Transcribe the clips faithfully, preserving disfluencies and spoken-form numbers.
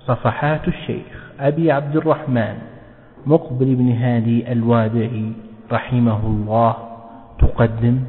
صفحات الشيخ أبي عبد الرحمن مقبل بن هادي الوادعي رحمه الله تقدم.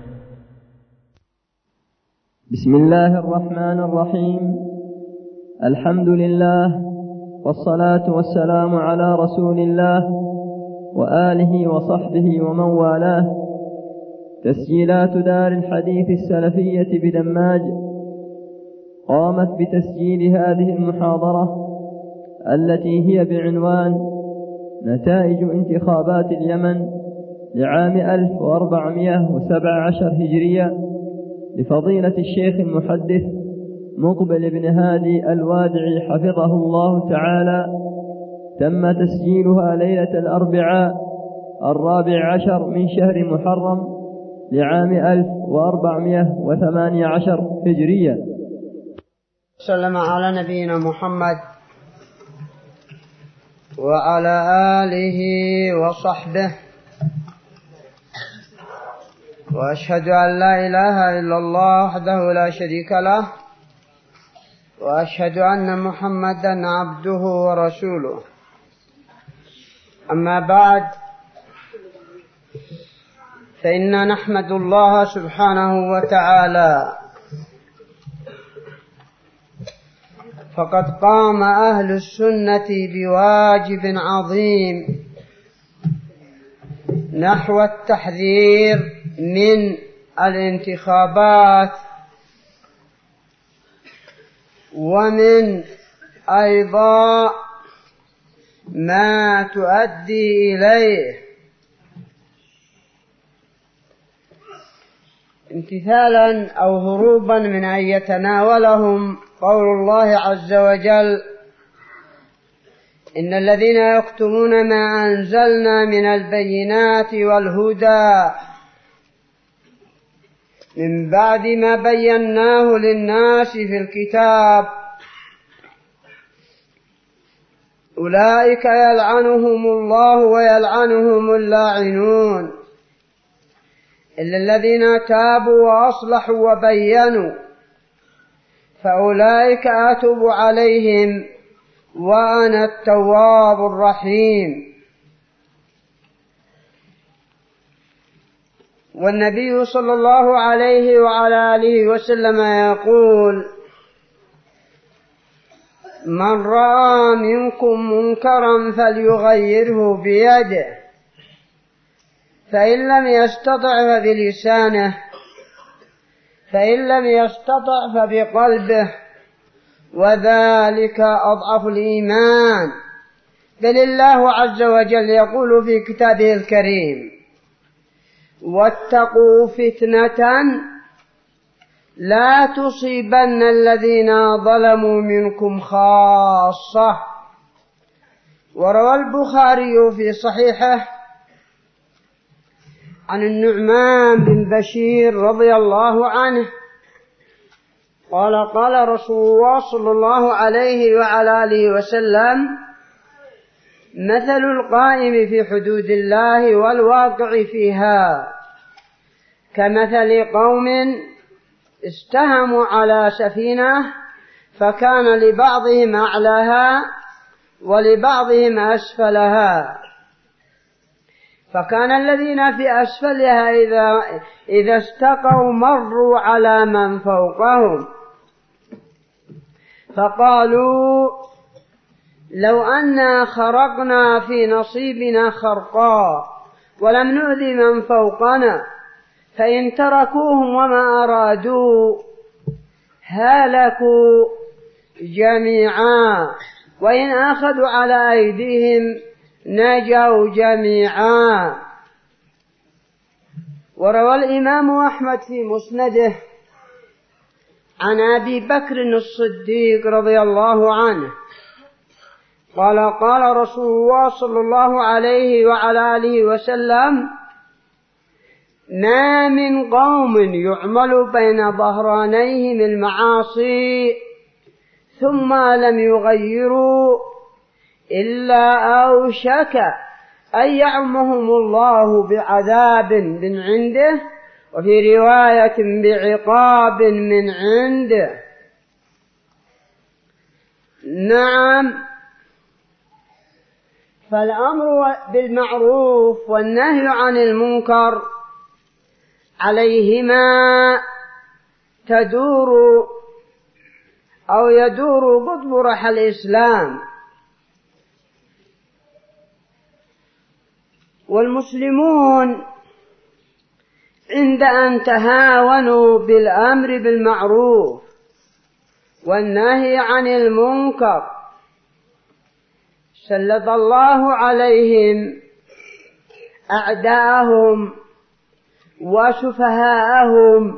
بسم الله الرحمن الرحيم. الحمد لله والصلاة والسلام على رسول الله وآله وصحبه ومن والاه. تسجيلات دار الحديث السلفية بدماج قامت بتسجيل هذه المحاضرة التي هي بعنوان نتائج انتخابات اليمن لعام ألف وأربعمائة وسبعة عشر هجرية لفضيلة الشيخ المحدث مقبل بن هادي الوادعي حفظه الله تعالى. تم تسجيلها ليلة الأربعاء الرابع عشر من شهر محرم لعام ألف وأربعمائة وثمانية عشر هجرية. سلم على نبينا محمد وعلى آله وصحبه، وأشهد أن لا إله إلا الله وحده لا شريك له، وأشهد أن محمدا عبده ورسوله. أما بعد، فإنا نحمد الله سبحانه وتعالى، فقد قام أهل السنة بواجب عظيم نحو التحذير من الانتخابات، ومن أيضا ما تؤدي إليه، امتثالا أو هروبا من أن يتناولهم قول الله عز وجل: إن الذين يكتمون ما أنزلنا من البينات والهدى من بعد ما بيناه للناس في الكتاب أولئك يلعنهم الله ويلعنهم اللاعنون إلا الذين تابوا وأصلحوا وبينوا فأولئك أتوب عليهم وأنا التواب الرحيم. والنبي صلى الله عليه وعلى آله وسلم يقول: من رأى منكم منكرا فليغيره بيده، فإن لم يستطع فبلسانه، فإن لم يستطع فبقلبه، وذلك أضعف الإيمان. بل الله عز وجل يقول في كتابه الكريم: واتقوا فتنة لا تصيبن الذين ظلموا منكم خاصة. وروى البخاري في صحيحه عن النعمان بن بشير رضي الله عنه قال: قال رسول الله صلى الله عليه وعلى آله وسلم: مثل القائم في حدود الله والواقع فيها كمثل قوم استهموا على سفينة فكان لبعضهم أعلاها ولبعضهم أسفلها، فكان الذين في أسفلها إذا, إذا استقوا مروا على من فوقهم فقالوا: لو أنا خرقنا في نصيبنا خرقا ولم نؤذي من فوقنا، فإن تركوهم وما أرادوا هلكوا جميعا، وإن أخذوا على أيديهم نجوا جميعا. وروى الإمام أحمد في مسنده عن أبي بكر الصديق رضي الله عنه قال: قال رسول الله صلى الله عليه وعلى آله وسلم: ما من قوم يعمل بين ظهرانيهم المعاصي ثم لم يغيروا إلا أوشك أن يعمهم الله بعذاب من عنده، وفي رواية بعقاب من عنده. نعم، فالأمر بالمعروف والنهي عن المنكر عليهما تدور أو يدور قطب رحى الإسلام، والمسلمون عند أن تهاونوا بالأمر بالمعروف والنهي عن المنكر سلط الله عليهم أعداءهم وسفهاءهم.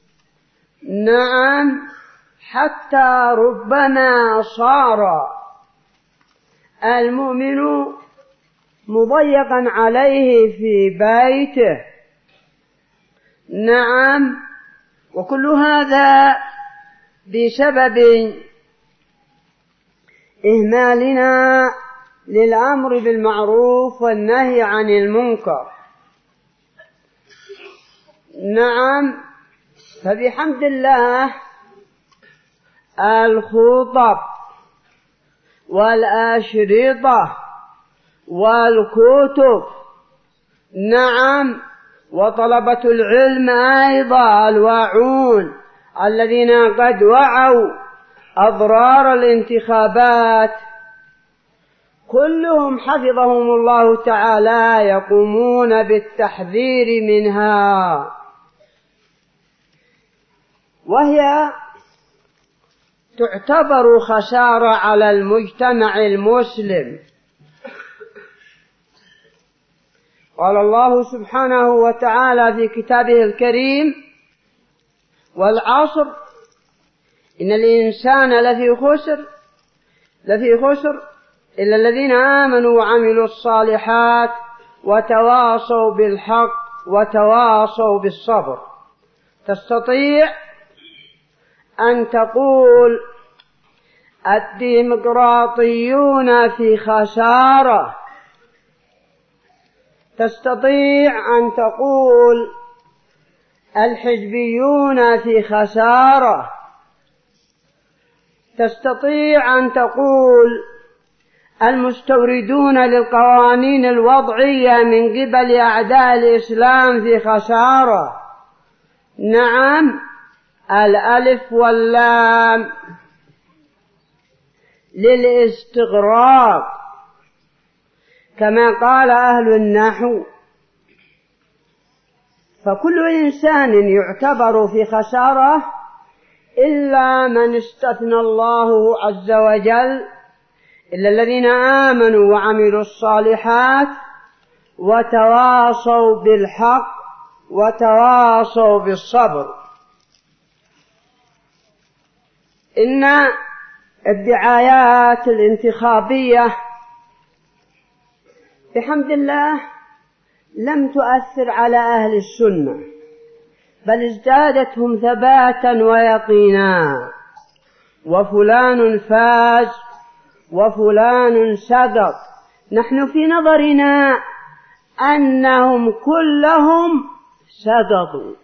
نعم، حتى ربما صار المؤمن مضيقا عليه في بيته. نعم، وكل هذا بسبب إهمالنا للأمر بالمعروف والنهي عن المنكر. نعم، فبحمد الله الخطب والأشرطة والكتب، نعم، وطلبة العلم أيضا الواعون الذين قد وعوا أضرار الانتخابات، كلهم حفظهم الله تعالى يقومون بالتحذير منها، وهي تعتبر خسارة على المجتمع المسلم. قال الله سبحانه وتعالى في كتابه الكريم: والعصر إن الإنسان لفي خسر لفي خسر إلا الذين آمنوا وعملوا الصالحات وتواصوا بالحق وتواصوا بالصبر. تستطيع أن تقول الديمقراطيون في خسارة، تستطيع أن تقول الحزبيون في خسارة، تستطيع أن تقول المستوردون للقوانين الوضعية من قبل أعداء الإسلام في خسارة. نعم، الألف واللام للاستغراق كما قال أهل النحو، فكل إنسان يعتبر في خسارة إلا من استثنى الله عز وجل، إلا الذين آمنوا وعملوا الصالحات وتواصوا بالحق وتواصوا بالصبر. إن الدعايات الانتخابية بحمد الله لم تؤثر على أهل السنة، بل ازدادتهم ثباتا ويقينا، وفلان فاز وفلان سقط. نحن في نظرنا أنهم كلهم سقطوا.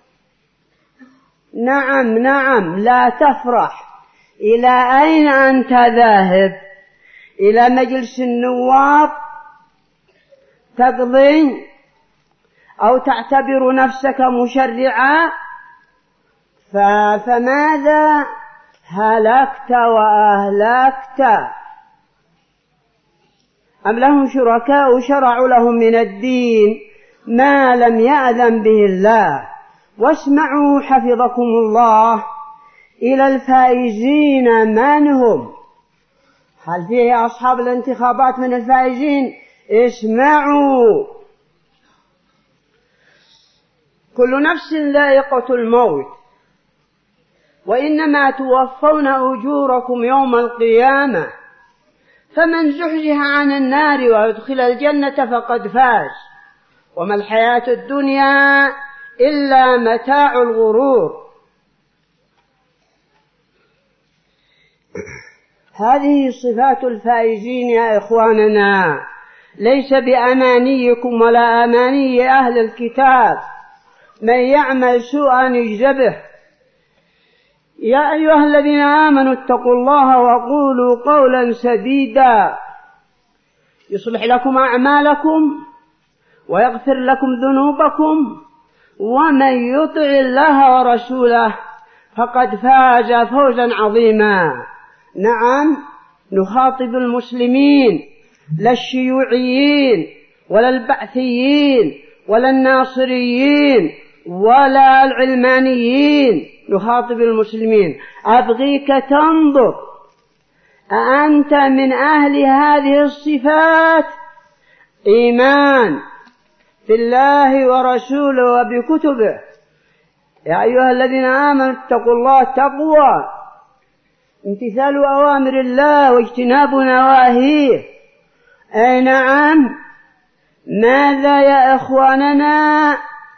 نعم نعم، لا تفرح. إلى أين أنت ذاهب؟ إلى مجلس النواب تقضي أو تعتبر نفسك مشرعا؟ فماذا هلكت وأهلكت؟ أم لهم شركاء شرعوا لهم من الدين ما لم يأذن به الله؟ واسمعوا حفظكم الله إلى الفائزين من هم؟ هل فيه أصحاب الانتخابات من الفائزين؟ اسمعوا: كل نفس ذائقة الموت، وإنما توفون أجوركم يوم القيامة، فمن زحزح عن النار ويدخل الجنة فقد فاز، وما الحياة الدنيا إلا متاع الغرور. هذه صفات الفائزين يا إخواننا، ليس بأمانيكم ولا أماني أهل الكتاب. من يعمل سوءا يجزى به، يا أيها الذين آمنوا اتقوا الله وقولوا قولا سديدا يصلح لكم أعمالكم ويغفر لكم ذنوبكم ومن يطع الله ورسوله فقد فاز فوزا عظيما. نعم، نخاطب المسلمين لا الشيوعيين ولا البعثيين ولا الناصريين ولا العلمانيين، نخاطب المسلمين. أبغيك تنظر أأنت من أهل هذه الصفات؟ إيمان في الله ورسوله وبكتبه. يا أيها الذين آمنوا اتقوا الله تقوى، امتثال أوامر الله واجتناب نواهيه. أي نعم. ماذا يا إخواننا؟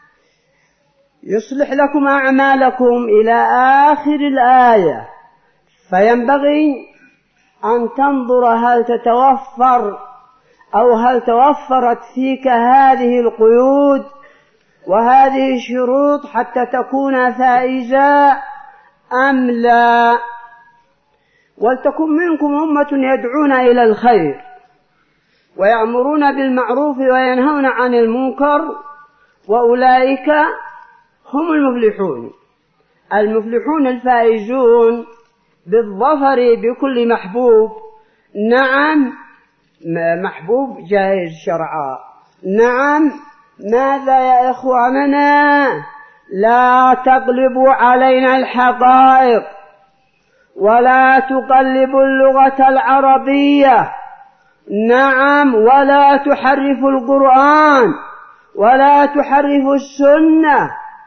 يصلح لكم أعمالكم إلى آخر الآية، فينبغي أن تنظر هل تتوفر أو هل توفرت فيك هذه القيود وهذه الشروط حتى تكون فائزا أم لا. ولتكن منكم أمة يدعون إلى الخير ويأمرون بالمعروف وينهون عن المنكر وأولئك هم المفلحون. المفلحون الفائزون بالظفر بكل محبوب. نعم، محبوب جائز شرعا. نعم. ماذا يا إخواننا؟ لا تقلبوا علينا الحقائق ولا تقلبوا اللغة العربية. نعم. ولا تحرفوا القرآن ولا تحرفوا السنة.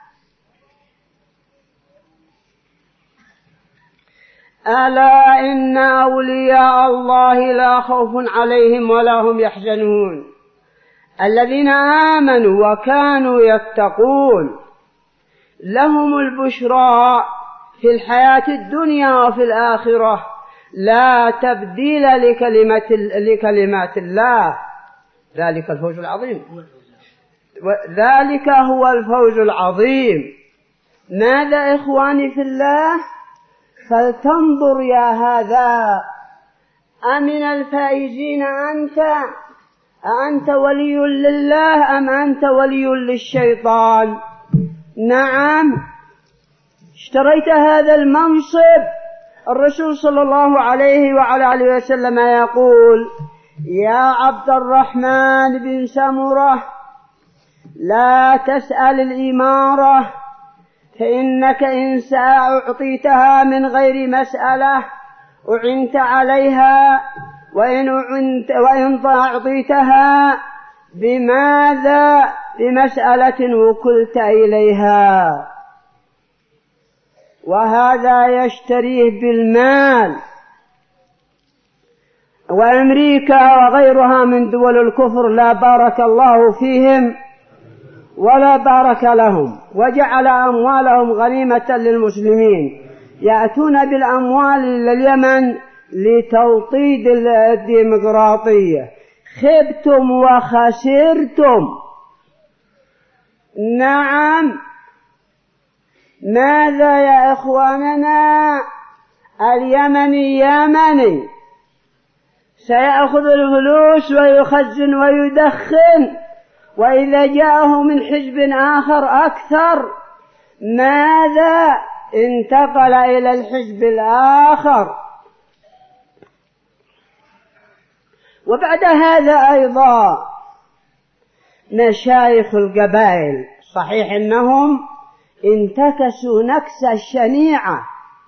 ألا إن أولياء الله لا خوف عليهم ولا هم يحزنون الذين آمنوا وكانوا يتقون لهم البشرى في الحياة الدنيا وفي الآخرة لا تبديل لكلمة لكلمات الله. ذلك الفوز العظيم. ذلك هو الفوز العظيم. ماذا إخواني في الله؟ فلتنظر يا هذا، أمن الفائزين أنت؟ أأنت ولي لله أم أنت ولي للشيطان؟ نعم. اشتريت هذا المنصب. الرسول صلى الله عليه وعلى آله وسلم يقول: يا عبد الرحمن بن سمرة، لا تسأل الإمارة، فإنك إن أعطيتها من غير مسألة أعنت عليها، وإن, أعنت وإن أعطيتها بماذا؟ بمسألة وكلت إليها. وهذا يشتريه بالمال. وأمريكا وغيرها من دول الكفر لا بارك الله فيهم ولا بارك لهم، وجعل أموالهم غنيمة للمسلمين، يأتون بالأموال لليمن لتوطيد الديمقراطية. خبتم وخسرتم. نعم. ماذا يا إخواننا؟ اليمني يمني سيأخذ الفلوس ويخزن ويدخن، وإذا جاءه من حزب آخر أكثر ماذا؟ انتقل إلى الحزب الآخر. وبعد هذا أيضا مشايخ القبائل، صحيح أنهم انتكسوا نكسة شنيعة.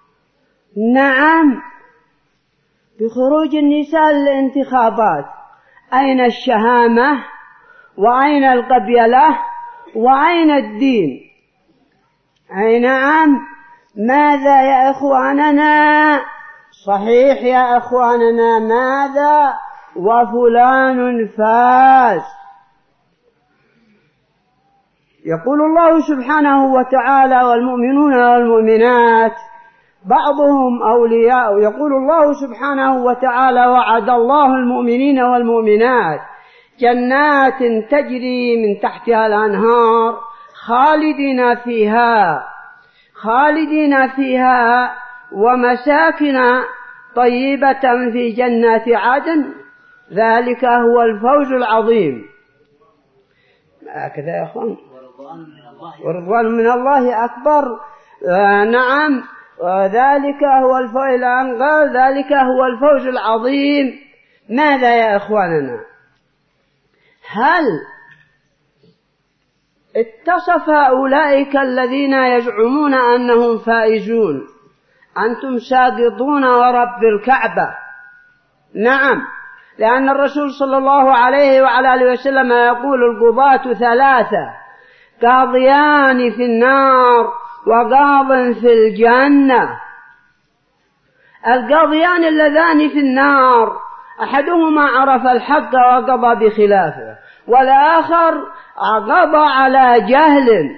نعم. بخروج النساء للانتخابات، أين الشهامة وأين القبيلة وأين الدين؟ أي نعم. ماذا يا إخواننا؟ صحيح يا إخواننا. ماذا؟ وفلان فاز. يقول الله سبحانه وتعالى: والمؤمنون والمؤمنات بعضهم أولياء. يقول الله سبحانه وتعالى: وعد الله المؤمنين والمؤمنات جنات تجري من تحتها الأنهار خالدين فيها خالدين فيها ومساكن طيبة في جنات عدن، ذلك هو الفوز العظيم. هكذا يا أخوان، ورضوان من الله أكبر. آه نعم، وذلك هو الفوز، قال ذلك هو الفوز العظيم. ماذا يا إخواننا؟ هل اتصف أولئك الذين يزعمون أنهم فائزون أنتم ساقطون ورب الكعبة؟ نعم، لأن الرسول صلى الله عليه وعلى آله وسلم يقول القضاة ثلاثة: قاضيان في النار وقاض في الجنة. القاضيان اللذان في النار أحدهما عرف الحق وقضى بخلافه، والآخر قضى على جهل.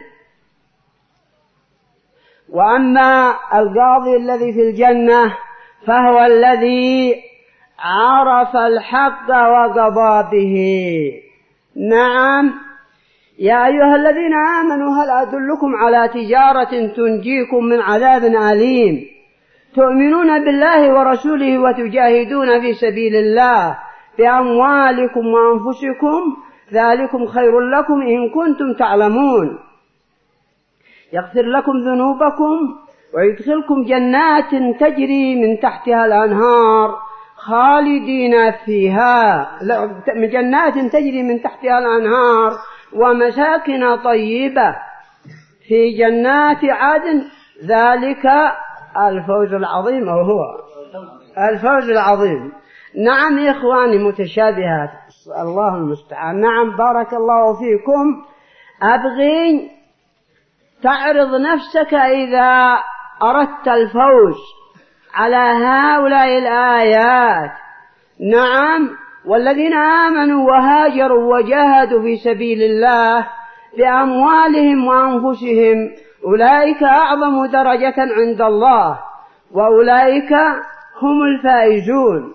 وأما القاضي الذي في الجنة فهو الذي عرف الحق وقضى به. نعم، يا أيها الذين آمنوا هل أدلكم على تجارة تنجيكم من عذاب أليم تؤمنون بالله ورسوله وتجاهدون في سبيل الله بأموالكم وأنفسكم ذلكم خير لكم إن كنتم تعلمون، يغفر لكم ذنوبكم ويدخلكم جنات تجري من تحتها الأنهار خالدين فيها، من جنات تجري من تحتها الأنهار ومساكن طيبة في جنات عدن، ذلك الفوز العظيم، أو هو الفوز العظيم. نعم يا إخواني، متشابهات، الله المستعان. نعم، بارك الله فيكم. أبغي تعرض نفسك إذا أردت الفوز على هؤلاء الآيات. نعم، والذين آمنوا وهاجروا وجاهدوا في سبيل الله بأموالهم وأنفسهم أولئك أعظم درجة عند الله وأولئك هم الفائزون.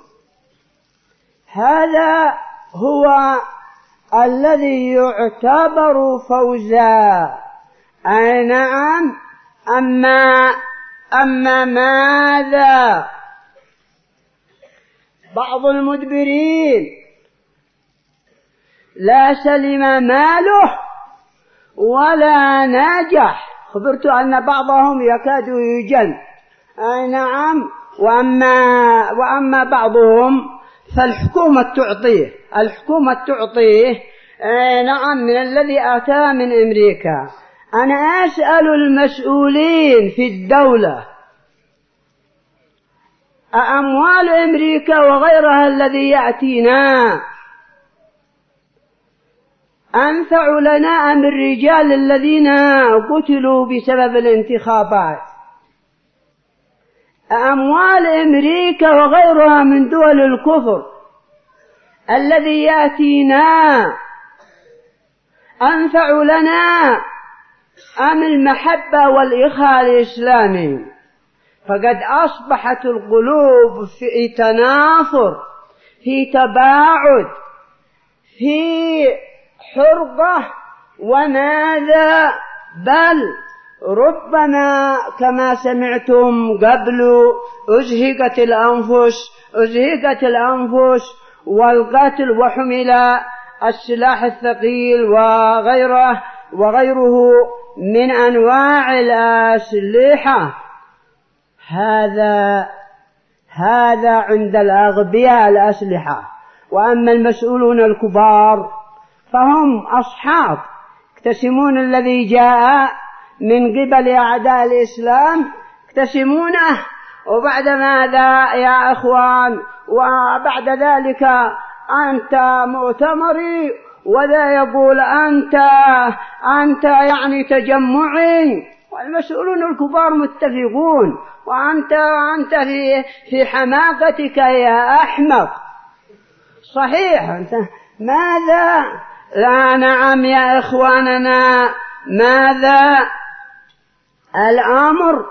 هذا هو الذي يعتبر فوزا. أي نعم. أما أما ماذا بعض المدبرين لا سلم ماله ولا نجح، خبرت أن بعضهم يكاد يجن. أي نعم. وأما, وأما بعضهم فالحكومة تعطيه الحكومة تعطيه أي نعم من الذي أتى من أمريكا. أنا أسأل المسؤولين في الدولة: أأموال أمريكا وغيرها الذي يأتينا أنفع لنا أم الرجال الذين قتلوا بسبب الانتخابات؟ أأموال أمريكا وغيرها من دول الكفر الذي يأتينا أنفع لنا أم المحبة والإخاء الإسلامي؟ فقد أصبحت القلوب في تنافر، في تباعد، في حرقة، وماذا بل ربما كما سمعتم قبل أزهقت الأنفس أزهقت الأنفس والقتل وحمل السلاح الثقيل وغيره وغيره من أنواع الأسلحة. هذا هذا عند الأغبياء الأسلحة. وأما المسؤولون الكبار فهم أصحاب يقتسمون الذي جاء من قبل أعداء الإسلام، يقتسمونه، وبعد ماذا يا أخوان؟ وبعد ذلك أنت مؤتمري، وذا يقول أنت أنت يعني تجمعي، والمسؤولون الكبار متفقون، وأنت أنت في في حماقتك يا أحمق. صحيح. أنت ماذا؟ لا. نعم يا إخواننا. ماذا الأمر؟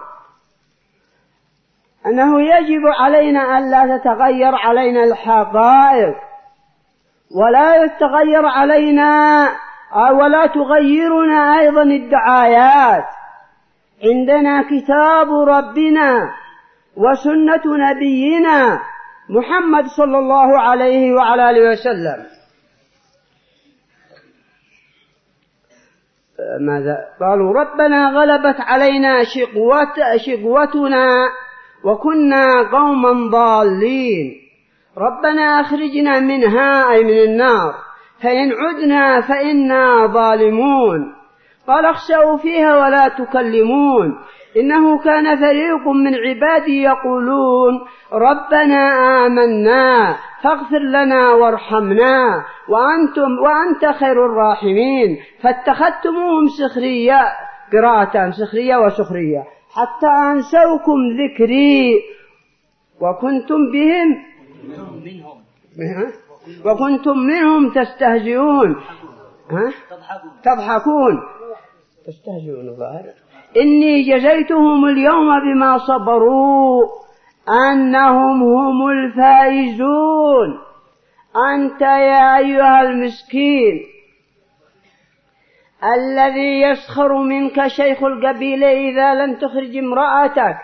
أنه يجب علينا أن لا تتغير علينا الحقائق، ولا يتغير علينا ولا تغيرنا أيضا الدعايات. عندنا كتاب ربنا وسنة نبينا محمد صلى الله عليه وعلى آله وسلم. ماذا قالوا؟ ربنا غلبت علينا شقوت شقوتنا وكنا قوما ضالين، ربنا أخرجنا منها أي من النار، فإن عدنا فإنا ظالمون. قال اخسأوا فيها ولا تكلمون إنه كان فريق من عبادي يقولون ربنا آمنا فاغفر لنا وارحمنا وأنتم وأنت خير الراحمين فاتخذتموهم سخرية، قراءة سخرية وسخرية، حتى أنسوكم ذكري وكنتم بهم وكنتم منهم تستهزئون تضحكون تستهزئون الله. إني جزيتهم اليوم بما صبروا أنهم هم الفائزون. أنت يا أيها المسكين الذي يسخر منك شيخ القبيلة إذا لم تخرج امرأتك،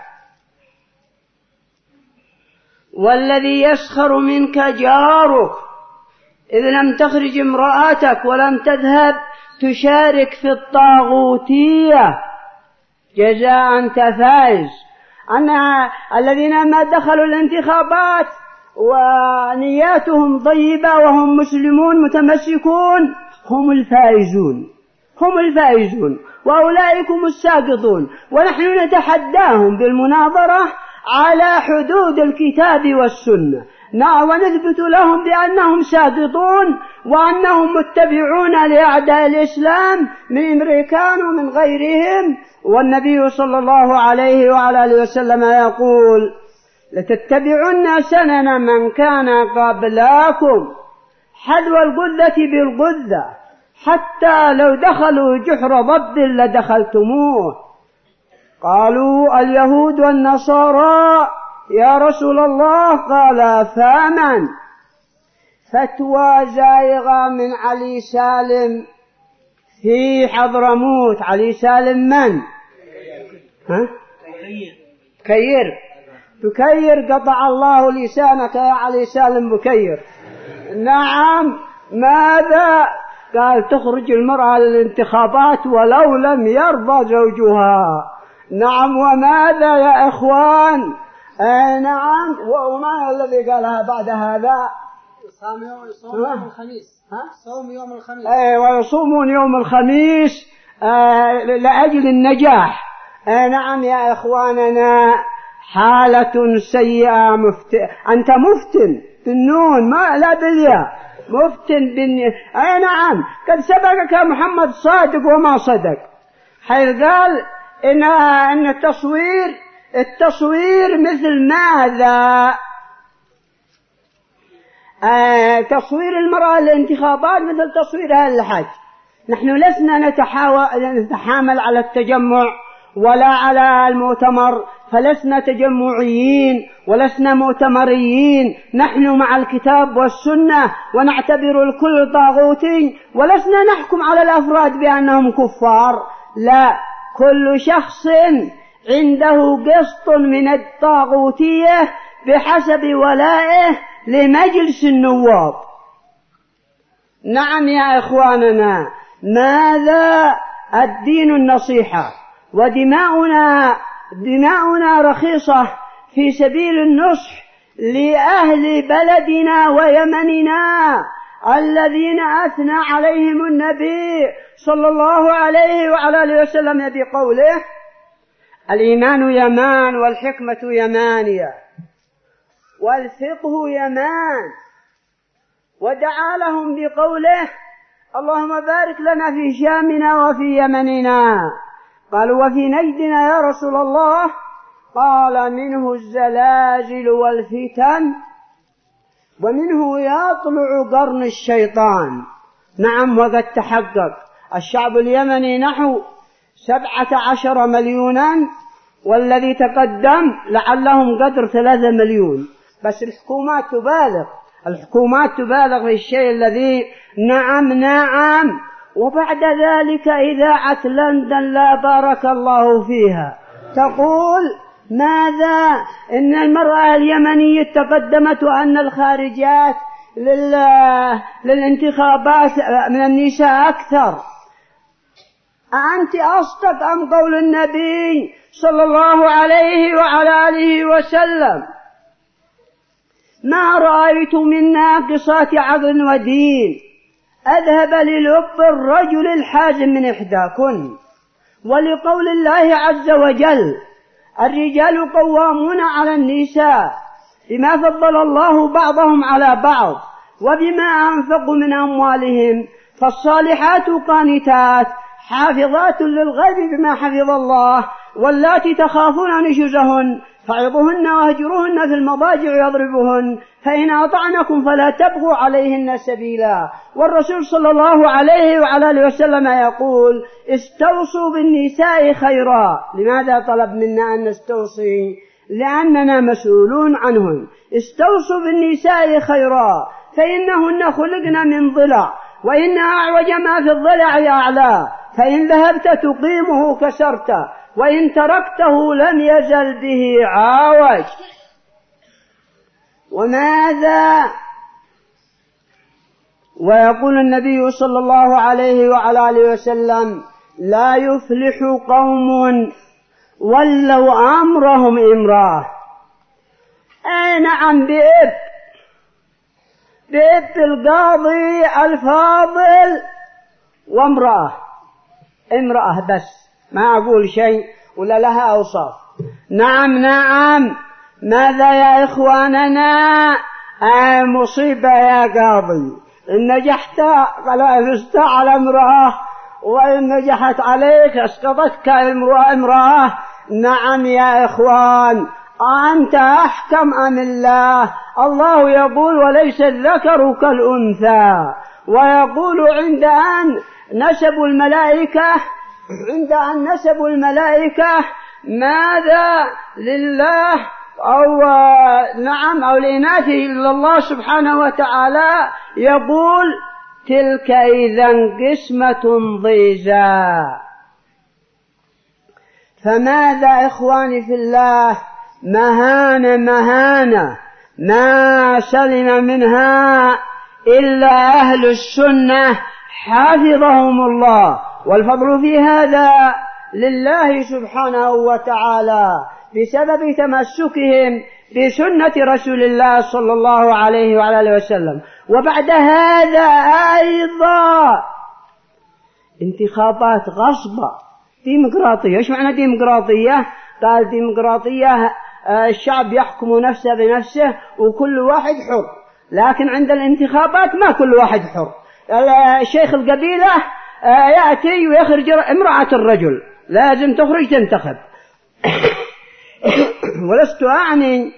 والذي يسخر منك جارك إذ لم تخرج امرأتك ولم تذهب تشارك في الطاغوتية، جزاء أنت فائز. أن الذين ما دخلوا الانتخابات ونياتهم طيبة وهم مسلمون متمسكون هم الفائزون، هم الفائزون وأولئكم الساقطون. ونحن نتحداهم بالمناظرة على حدود الكتاب والسنة ونثبت لهم بأنهم ساقطون وأنهم متبعون لأعداء الإسلام من أمريكان ومن غيرهم. والنبي صلى الله عليه وعلى آله وسلم يقول لتتبعن سنن من كان قبلكم حذو القذة بالقذة حتى لو دخلوا جحر ضب لدخلتموه. قالوا اليهود والنصارى يا رسول الله، قال فمن؟ فتوى زائغة من علي سالم في حضرموت. علي سالم من؟ ها؟ كير تكير قطع الله لسانك يا علي سالم بكير. نعم. ماذا قال؟ تخرج المرأة للانتخابات ولو لم يرضى زوجها. نعم. وماذا يا إخوان؟ آه نعم. وما الذي قالها بعد هذا؟ صوم يوم, يوم الخميس. ها؟ صوم يوم الخميس. آه ويصومون يوم الخميس آه لأجل النجاح. آه نعم يا إخواننا، حالة سيئة. مفت... أنت مفتن بالنون ما لا بالياء، مفتن بالن... أي نعم. قد سبقك محمد صادق وما صدق، حيث قال إن إن التصوير التصوير مثل ماذا؟ آه تصوير المرأة للانتخابات مثل تصويرها للحج. نحن لسنا نتحامل على التجمع ولا على المؤتمر، فلسنا تجمعيين ولسنا مؤتمريين. نحن مع الكتاب والسنة ونعتبر الكل طاغوتي، ولسنا نحكم على الأفراد بأنهم كفار. لا، كل شخص عنده قسط من الطاغوتية بحسب ولائه لمجلس النواب. نعم يا إخواننا، ماذا؟ الدين النصيحة، ودماؤنا دماؤنا رخيصة في سبيل النصح لأهل بلدنا ويمننا الذين أثنى عليهم النبي صلى الله عليه وعلى آله وسلم بقوله الإيمان يمان والحكمة يمانية والفقه يمان. ودعا لهم بقوله اللهم بارك لنا في شامنا وفي يمننا. قالوا وفي نجدنا يا رسول الله؟ قال منه الزلازل والفتن ومنه يطلع قرن الشيطان. نعم. وقد تحقق الشعب اليمني نحو سبعة عشر مليونا، والذي تقدم لعلهم قدر ثلاثة مليون. بس الحكومات تبالغ، الحكومات تبالغ في الشيء الذي نعم نعم وبعد ذلك إذاعة لندن لا بارك الله فيها تقول ماذا؟ إن المرأة اليمنية تقدمت وأن الخارجات للانتخابات من النساء أكثر. أنت أصدق أم قول النبي صلى الله عليه وعلى آله وسلم؟ ما رأيت من ناقصات عقل ودين أذهب للب الرجل الحازم من إحداكن. ولقول الله عز وجل الرجال قوامون على النساء بما فضل الله بعضهم على بعض وبما أنفقوا من أموالهم، فالصالحات قانتات حافظات للغيب بما حفظ الله، واللاتي تخافون نشوزهن فعظوهن واهجروهن في المضاجع يضربهن، فإن أطعنكم فلا تبغوا عليهن سبيلا. والرسول صلى الله عليه وعلى آله وسلم يقول استوصوا بالنساء خيرا. لماذا طلب منا أن نستوصي؟ لأننا مسؤولون عنهن. استوصوا بالنساء خيرا فإنهن خلقن من ضلع، وإن أعوج ما في الضلع أعلى، فإن ذهبت تقيمه كسرته، وإن تركته لم يزل به عاوج. وماذا؟ ويقول النبي صلى الله عليه وعلى آله وسلم لا يفلح قوم ولوا أمرهم امرأة. أي نعم، بإب بإب القاضي الفاضل وامرأة، امرأة بس، ما أقول شيء ولا لها أوصاف. نعم نعم. ماذا يا إخواننا؟ آه مصيبة يا قاضي، إن نجحت فلا فزت على امرأة، وإن نجحت عليك أسقطتك امرأة. نعم يا إخوان، أنت أحكم أم الله؟ الله يقول وليس الذكر كالأنثى، ويقول عند أن نسبوا الملائكة عند أن نسبوا الملائكة ماذا لله أو نعم أو لإناثه إلا الله سبحانه وتعالى، يقول تلك إذن قسمة ضيزى. فماذا إخواني في الله؟ مهانة مهانة ما سلم منها إلا أهل السنة حافظهم الله، والفضل في هذا لله سبحانه وتعالى بسبب تمسكهم بسنة رسول الله صلى الله عليه وعلى آله وسلم. وبعد هذا أيضا انتخابات غصبة ديمقراطية. ايش معنى ديمقراطية؟ قال ديمقراطية الشعب يحكم نفسه بنفسه وكل واحد حر، لكن عند الانتخابات ما كل واحد حر. الشيخ القبيلة يأتي ويخرج امرأة الرجل، لازم تخرج تنتخب. ولست أعني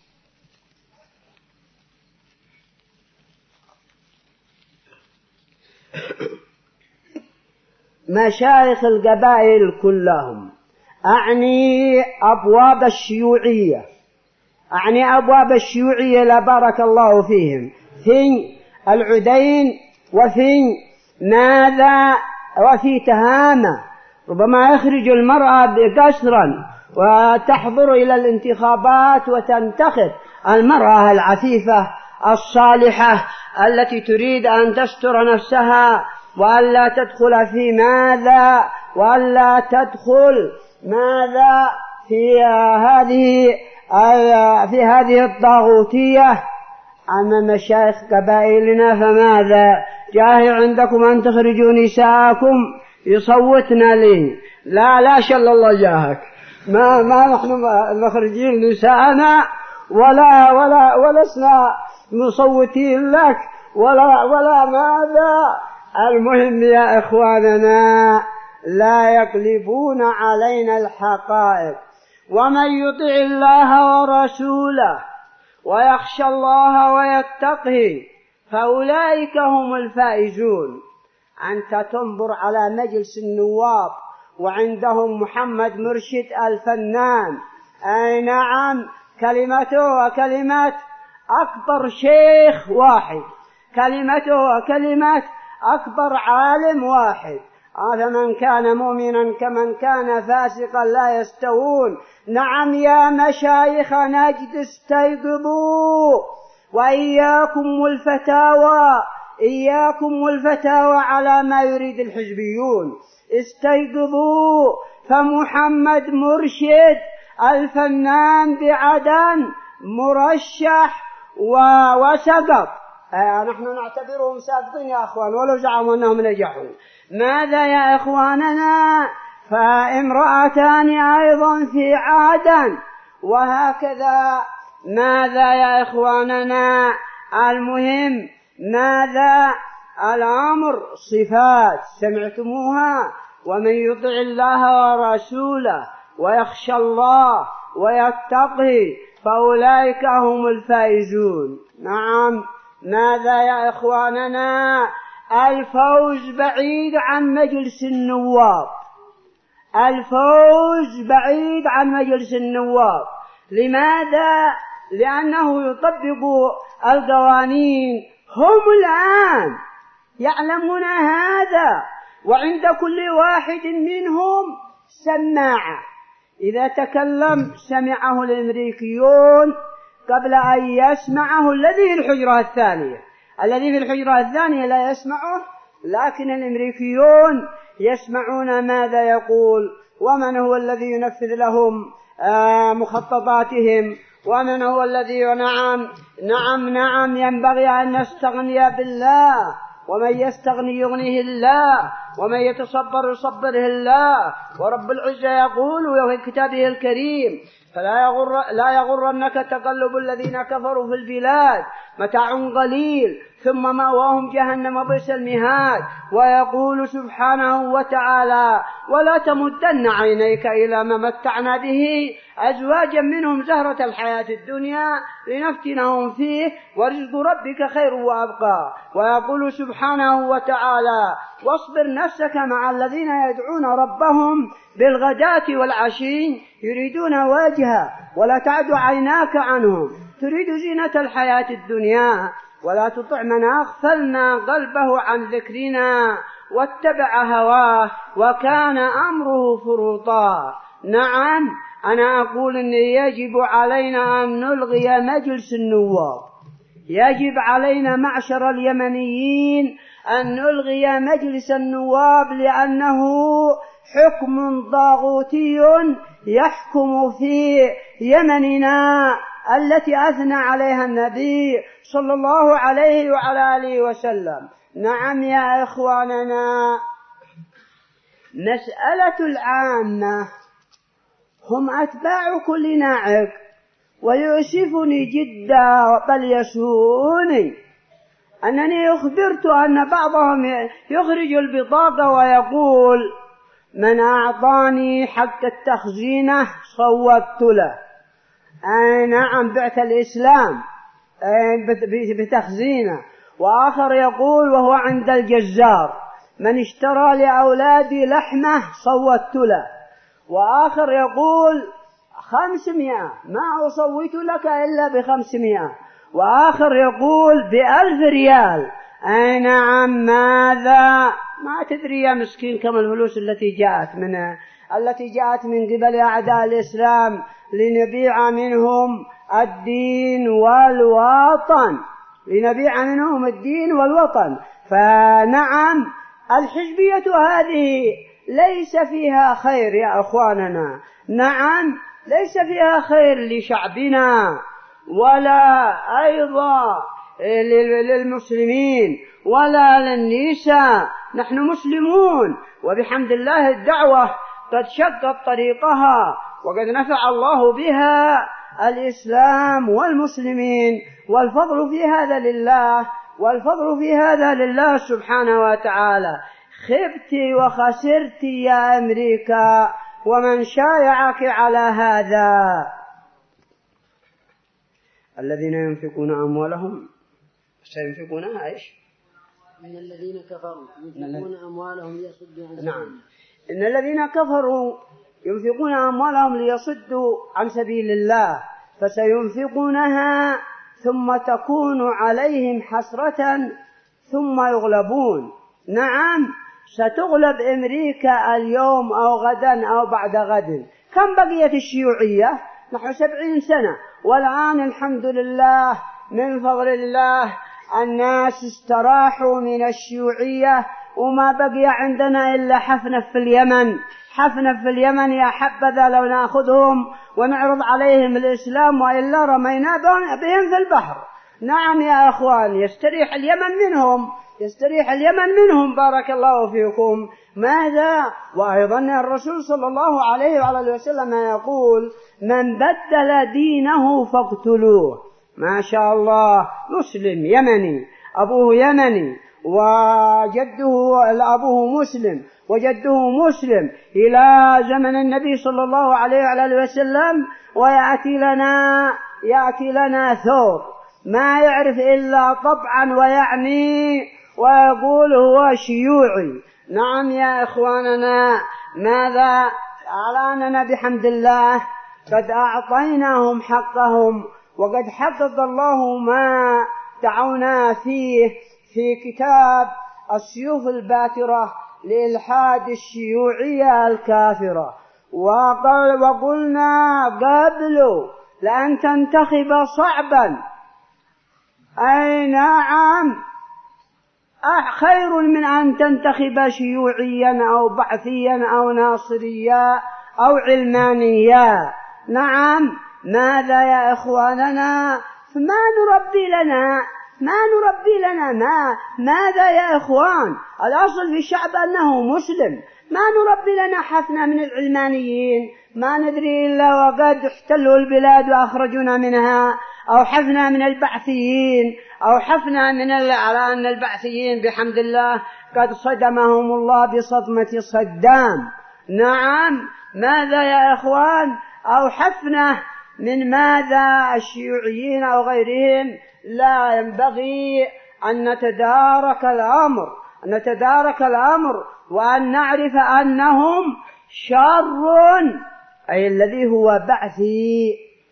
مشايخ القبائل كلهم، أعني أبواب الشيوعية، أعني أبواب الشيوعية لا بارك الله فيهم، في العدين وفي ماذا وفي تهامة. ربما يخرج المرأة بقسرا وتحضر إلى الانتخابات وتنتخب المرأة العفيفة الصالحة التي تريد أن تستر نفسها وألا تدخل في ماذا وألا تدخل ماذا في هذه في هذه الطاغوتية. أما مشايخ قبائلنا فماذا؟ جاهي عندكم أن تخرجوا نساءكم يصوتنا لي، لا لا شل الله جاهك، ما ما نحن مخرجين نساءنا ولا ولا ولسنا مصوتين لك ولا ولا ماذا. المهم يا إخواننا لا يقلبون علينا الحقائق. ومن يطع الله ورسوله ويخشى الله ويتقه فأولئك هم الفائزون. أنت تنظر على مجلس النواب وعندهم محمد مرشد الفنان، أي نعم، كلمته وكلمات أكبر شيخ واحد، كلمته وكلمات أكبر عالم واحد. فمن كان مؤمنا كمن كان فاسقا لا يستوون. نعم يا مشايخ نجد استيقظوا، وإياكم والفتاوى، إياكم والفتاوى على ما يريد الحزبيون. استيقظوا، فمحمد مرشد الفنان بعدن مرشح وسقط. آه نحن نعتبرهم ساقطين يا أخوان ولو زعموا أنهم نجحوا. ماذا يا إخواننا؟ فامرأتان أيضا في عدن، وهكذا. ماذا يا إخواننا؟ المهم ماذا؟ الأمر صفات سمعتموها: ومن يطع الله ورسوله ويخشى الله ويتقي فأولئك هم الفائزون. نعم. ماذا يا إخواننا؟ الفوز بعيد عن مجلس النواب، الفوز بعيد عن مجلس النواب. لماذا؟ لأنه يطبق القوانين. هم الآن يعلمون هذا، وعند كل واحد منهم سماعة، إذا تكلم سمعه الأمريكيون قبل أن يسمعه الذي في الحجرة الثانية. الذي في الحجرة الثانية لا يسمعه، لكن الأمريكيون يسمعون ماذا يقول، ومن هو الذي ينفذ لهم مخططاتهم، ومن هو الذي نعم نعم نعم ينبغي أن نستغني بالله، ومن يستغني يغنيه الله، ومن يتصبر يصبره الله. ورب العزة يقول في كتابه الكريم: فلا يغر لا يغرنك تقلب الذين كفروا في البلاد، متاع قليل ثم مأواهم جهنم وبئس المهاد. ويقول سبحانه وتعالى: ولا تمدن عينيك إلى ما متعنا به أزواجا منهم زهرة الحياة الدنيا لنفتنهم فيه ورزق ربك خير وأبقى. ويقول سبحانه وتعالى: واصبر نفسك مع الذين يدعون ربهم بالغداة والعشي يريدون وجهه ولا تعد عيناك عنهم تريد زينة الحياة الدنيا ولا تطع من أغفلنا قلبه عن ذكرنا واتبع هواه وكان أمره فرطا. نعم، أنا أقول أن يجب علينا أن نلغي مجلس النواب، يجب علينا معشر اليمنيين أن نلغي مجلس النواب، لأنه حكم طاغوتي يحكم في يمننا التي أثنى عليها النبي صلى الله عليه وعلى آله وسلم. نعم يا إخواننا، مسألة العامة هم أتباع كل ناعق، ويؤسفني جدا بل يسوءني أنني أخبرت أن بعضهم يخرج البطاقة ويقول: من أعطاني حق التخزينة صوتت له. أي نعم، بعت الإسلام بتخزينه. وآخر يقول وهو عند الجزار: من اشترى لأولادي لحمة صوتت له. وآخر يقول خمسمائة، ما أصوت لك إلا بخمسمائة. وآخر يقول بألف ريال. أي نعم، ماذا؟ ما تدري يا مسكين كم الفلوس التي جاءت من التي جاءت من قبل أعداء الإسلام لنبيع منهم الدين والوطن، لنبيع منهم الدين والوطن. فنعم، الحزبية هذه ليس فيها خير يا أخواننا. نعم، ليس فيها خير لشعبنا ولا أيضا للمسلمين ولا للنساء. نحن مسلمون، وبحمد الله الدعوة قد شقت طريقها، وقد نفع الله بها الإسلام والمسلمين، والفضل في هذا لله، والفضل في هذا لله سبحانه وتعالى. خبت وخسرت يا أمريكا ومن شايعك على هذا. الذين ينفقون أموالهم سينفقونها إيش؟ إن الذين كفروا ينفقون أموالهم ليصدوا عن سبيل الله. نعم، إن الذين كفروا ينفقون أموالهم ليصدوا عن سبيل الله فسينفقونها ثم تكون عليهم حسرة ثم يغلبون نعم ستغلب أمريكا اليوم أو غدا أو بعد غد. كم بقيت الشيوعية؟ نحو سبعين سنة، والآن الحمد لله من فضل الله الناس استراحوا من الشيوعية، وما بقي عندنا إلا حفنة في اليمن. حفنة في اليمن يا حبذا لو نأخذهم ونعرض عليهم الإسلام، وإلا رمينا بهم في البحر. نعم يا أخوان، يستريح اليمن منهم، يستريح اليمن منهم، بارك الله فيكم. ماذا؟ وأيضا الرسول صلى الله عليه وعلى وسلم يقول: من بدل دينه فاقتلوه. ما شاء الله، مسلم يمني، أبوه يمني وجده أبوه مسلم وجده مسلم إلى زمن النبي صلى الله عليه وعلى وسلم، ويأتي لنا يأتي لنا ثور ما يعرف إلا طبعا ويعني ويقول هو شيوعي. نعم يا إخواننا، ماذا؟ على أننا بحمد الله قد أعطيناهم حقهم، وقد حقق الله ما دعونا فيه في كتاب السيوف الباترة لإلحاد الشيوعية الكافرة. وقال وقلنا قبل لأن تنتخب صعبا، أي نعم، خير من أن تنتخب شيوعيا أو بعثيا أو ناصريا أو علمانيا. نعم، ماذا يا إخواننا؟ فما نربي لنا ما نربي لنا ما ماذا يا إخوان؟ الأصل في الشعب أنه مسلم، ما نربي لنا حفنة من العلمانيين، ما ندري إلا وقد احتلوا البلاد وأخرجونا منها، أو حفنة من البعثيين، أو حفنة من على أن البعثيين بحمد الله قد صدمهم الله بصدمة صدام. نعم، ماذا يا إخوان؟ أو حفنة من ماذا؟ الشيوعيين أو غيرهم. لا ينبغي أن نتدارك الأمر أن نتدارك الأمر وأن نعرف أنهم شر، أي الذي هو بعثي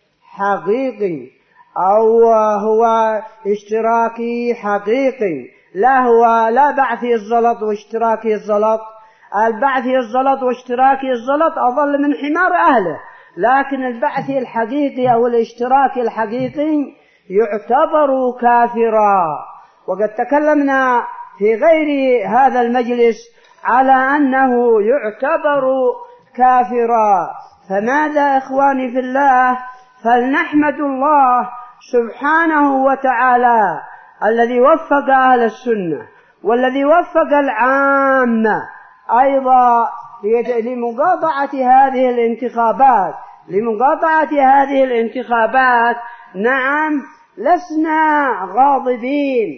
حقيقي أو هو اشتراكي حقيقي، لا هو لا بعثي الزلط واشتراكي الزلط. البعثي الزلط واشتراكي الزلط أضل من حمار أهله، لكن البعثي الحقيقي أو الاشتراكي الحقيقي يعتبر كافرا. وقد تكلمنا في غير هذا المجلس على أنه يعتبر كافرا. فماذا إخواني في الله؟ فلنحمد الله سبحانه وتعالى الذي وفق أهل السنة والذي وفق العامة أيضا لمقاطعة هذه الانتخابات لمقاطعة هذه الانتخابات. نعم، لسنا غاضبين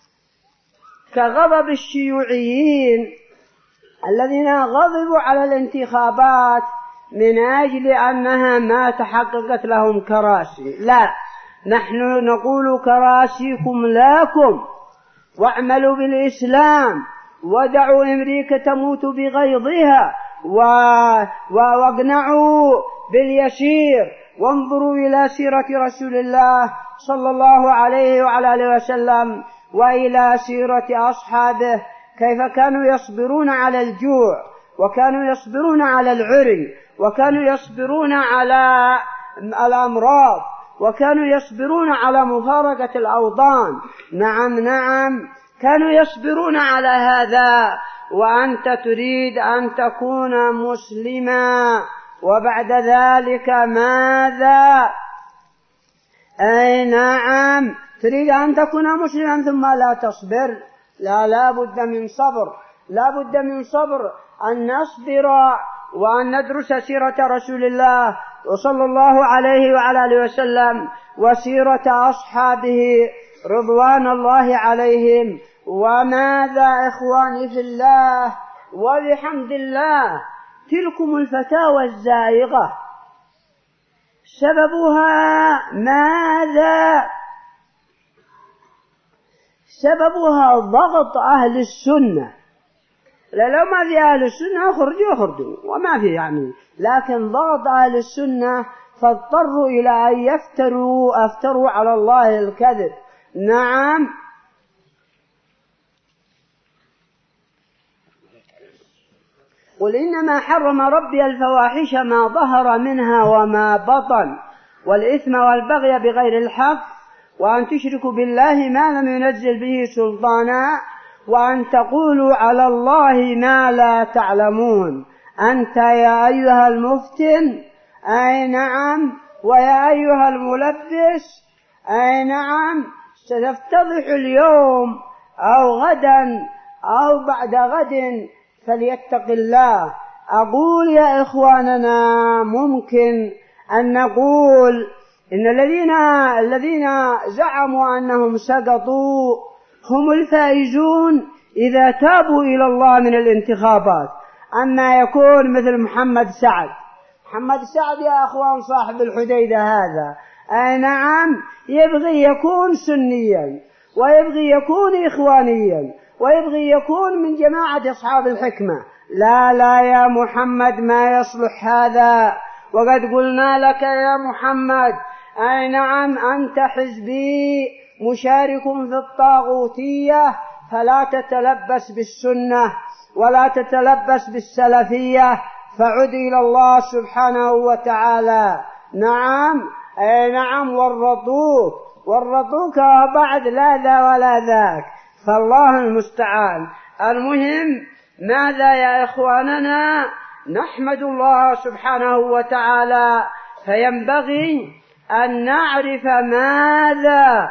كغضب الشيوعيين الذين غضبوا على الانتخابات من أجل أنها ما تحققت لهم كراسي. لا، نحن نقول كراسيكم لكم، واعملوا بالإسلام، ودعوا أمريكا تموت بغيظها، واقنعوا باليسير، وانظروا إلى سيرة رسول الله صلى الله عليه وعلى آله وسلم وإلى سيرة أصحابه، كيف كانوا يصبرون على الجوع، وكانوا يصبرون على العري، وكانوا يصبرون على الأمراض، وكانوا يصبرون على مفارقة الأوطان. نعم نعم، كانوا يصبرون على هذا. وأنت تريد أن تكون مسلما، وبعد ذلك ماذا؟ أي نعم، تريد أن تكون مسلما ثم لا تصبر. لا لا بد من صبر، لا بد من صبر، أن نصبر وأن ندرس سيرة رسول الله صلى الله عليه وعلى آله وسلم وسيرة أصحابه رضوان الله عليهم. وماذا إخواني في الله؟ وبحمد الله تلكم الفتاوى الزائغة سببها ماذا؟ سببها ضغط أهل السنة. لا لو ما في أهل السنة أخرجوا أخرجوا وما في يعني، لكن ضغط أهل السنة فاضطروا إلى أن يفتروا أفتروا على الله الكذب. نعم، قل إنما حرم ربي الفواحش ما ظهر منها وما بطن والإثم والبغي بغير الحق وأن تشركوا بالله ما لم ينزل به سلطانا وأن تقولوا على الله ما لا تعلمون. أنت يا أيها المفتن، أي نعم، ويا أيها الملبس، أي نعم، ستفتضح اليوم أو غدا أو بعد غد، فليتق الله. أقول يا إخواننا ممكن أن نقول إن الذين الذين زعموا أنهم سقطوا هم الفائزون إذا تابوا إلى الله من الانتخابات، أما يكون مثل محمد سعد. محمد سعد يا أخوان صاحب الحديدة هذا، أي نعم، يبغي يكون سنيا ويبغي يكون إخوانيا ويبغي يكون من جماعة أصحاب الحكمة. لا لا يا محمد، ما يصلح هذا، وقد قلنا لك يا محمد، أي نعم، أنت حزبي مشارك في الطاغوتية، فلا تتلبس بالسنة ولا تتلبس بالسلفية، فعد إلى الله سبحانه وتعالى. نعم، أي نعم، والرضوك والرضوك بعد لا ذا ولا ذاك، فالله المستعان. المهم ماذا يا إخواننا؟ نحمد الله سبحانه وتعالى، فينبغي أن نعرف ماذا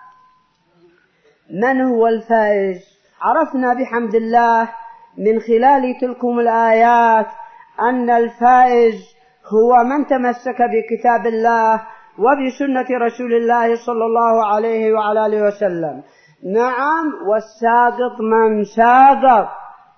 من هو الفائز. عرفنا بحمد الله من خلال تلكم الآيات أن الفائز هو من تمسك بكتاب الله وبسنة رسول الله صلى الله عليه وعلى آله وسلم. نعم، والساقط من ساقط،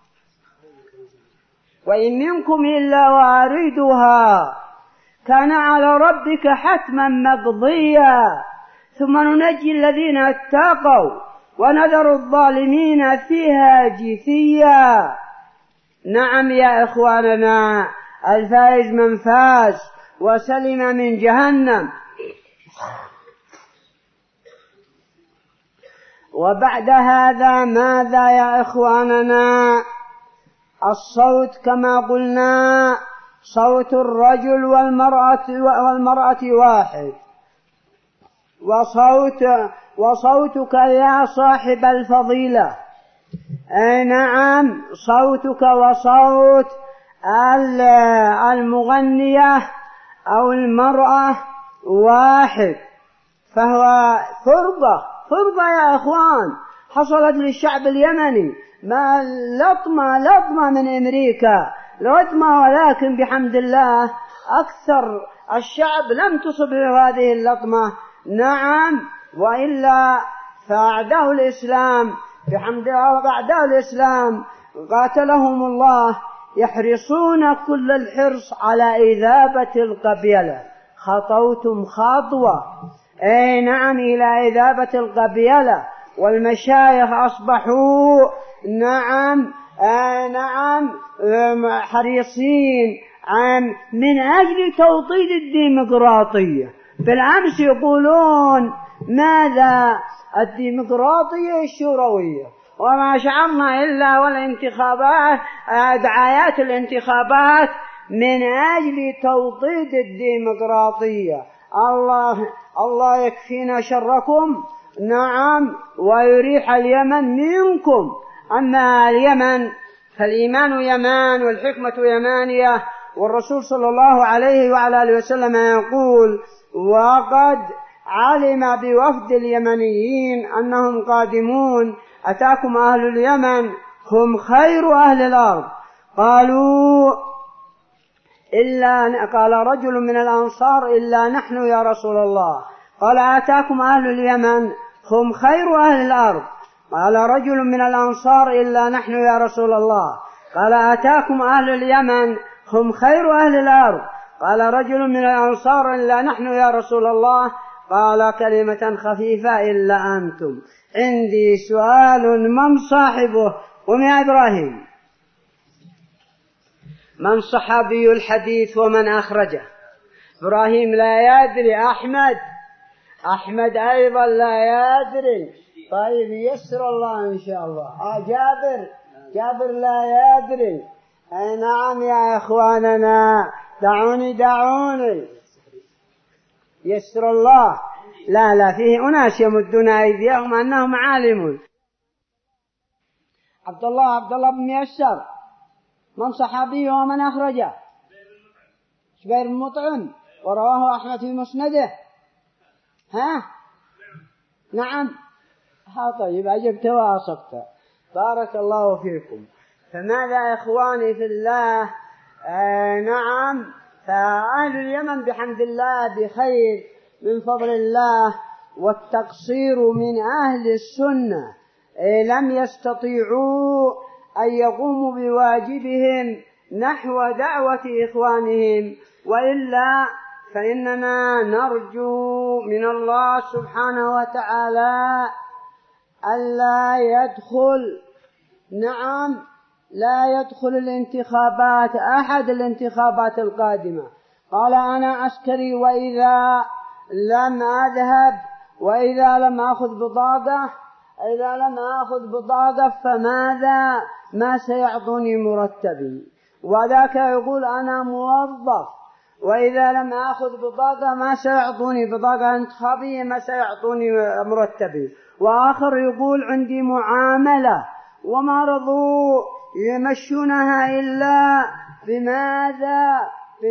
وإن منكم إلا واردها كان على ربك حتما مقضيا ثم ننجي الذين اتقوا ونذر الظالمين فيها جثيا. نعم يا إخواننا، الفائز من فاز وسلم من جهنم. وبعد هذا ماذا يا إخواننا؟ الصوت كما قلنا صوت الرجل والمرأة والمرأة واحد، وصوت وصوتك يا صاحب الفضيلة، أي نعم، صوتك وصوت المغنية أو المرأة واحد، فهو فرضة فرضة يا أخوان حصلت للشعب اليمني، ما لطمة لطمة من أمريكا لطمة، ولكن بحمد الله أكثر الشعب لم تصب هذه اللطمة. نعم، وإلا فأعداء الإسلام بحمد الله أعداء الإسلام قاتلهم الله يحرصون كل الحرص على إذابة القبيلة. خطوتم خطوة، أي نعم، إلى إذابة القبيلة، والمشايخ أصبحوا نعم آه نعم حريصين عن من أجل توطيد الديمقراطية. بالأمس يقولون ماذا؟ الديمقراطية الشوروية، وما شعرنا إلا والانتخابات دعايات الانتخابات من أجل توطيد الديمقراطية. الله الله يكفينا شركم، نعم، ويريح اليمن منكم. أما اليمن فالإيمان يمان والحكمة يمانية، والرسول صلى الله عليه وعلى آله وسلم يقول: وقد علم بوفد اليمنيين أنهم قادمون، أتاكم أهل اليمن هم خير أهل الأرض. قالوا إلا قال رجل من الأنصار: إلا نحن يا رسول الله. قال: أتاكم أهل اليمن هم خير أهل الأرض. قال رجل من الأنصار: إلا نحن يا رسول الله. قال: أتاكم أهل اليمن هم خير أهل الأرض. قال رجل من الأنصار: إلا نحن يا رسول الله. قال كلمة خفيفة: إلا أنتم. عندي سؤال: من صاحبه؟ قم يا إبراهيم. من صحابي الحديث ومن أخرجه؟ إبراهيم لا يدري. أحمد أحمد أيضا لا يدري. طيب يسر الله إن شاء الله. آه جابر جابر لا يدري. أي نعم يا إخواننا، دعوني دعوني يسر الله. لا لا، فيه أناس يمدون أيديهم أنهم عالمون. عبد الله عبد الله بن ميسر من صحابي ومن أخرجه؟ شبير بن مطعم، ورواه أحمد في مسنده. ها نعم. ها طيب، أجبت وأصبت، بارك الله فيكم. فماذا يا إخواني في الله؟ آه نعم، فأهل اليمن بحمد الله بخير من فضل الله، والتقصير من أهل السنة آه لم يستطيعوا أن يقوموا بواجبهم نحو دعوة إخوانهم، وإلا فإننا نرجو من الله سبحانه وتعالى ألا يدخل نعم لا يدخل الانتخابات أحد الانتخابات القادمة. قال أنا عسكري وإذا لم أذهب وإذا لم أخذ بطاقة إذا لم أخذ بطاقة فماذا ما سيعطوني مرتبي؟ وذاك يقول أنا موظف وإذا لم أخذ بطاقة ما سيعطوني بطاقة انتخابية، ما سيعطوني مرتبي. وآخر يقول عندي معاملة وما رضوا يمشونها إلا بماذا؟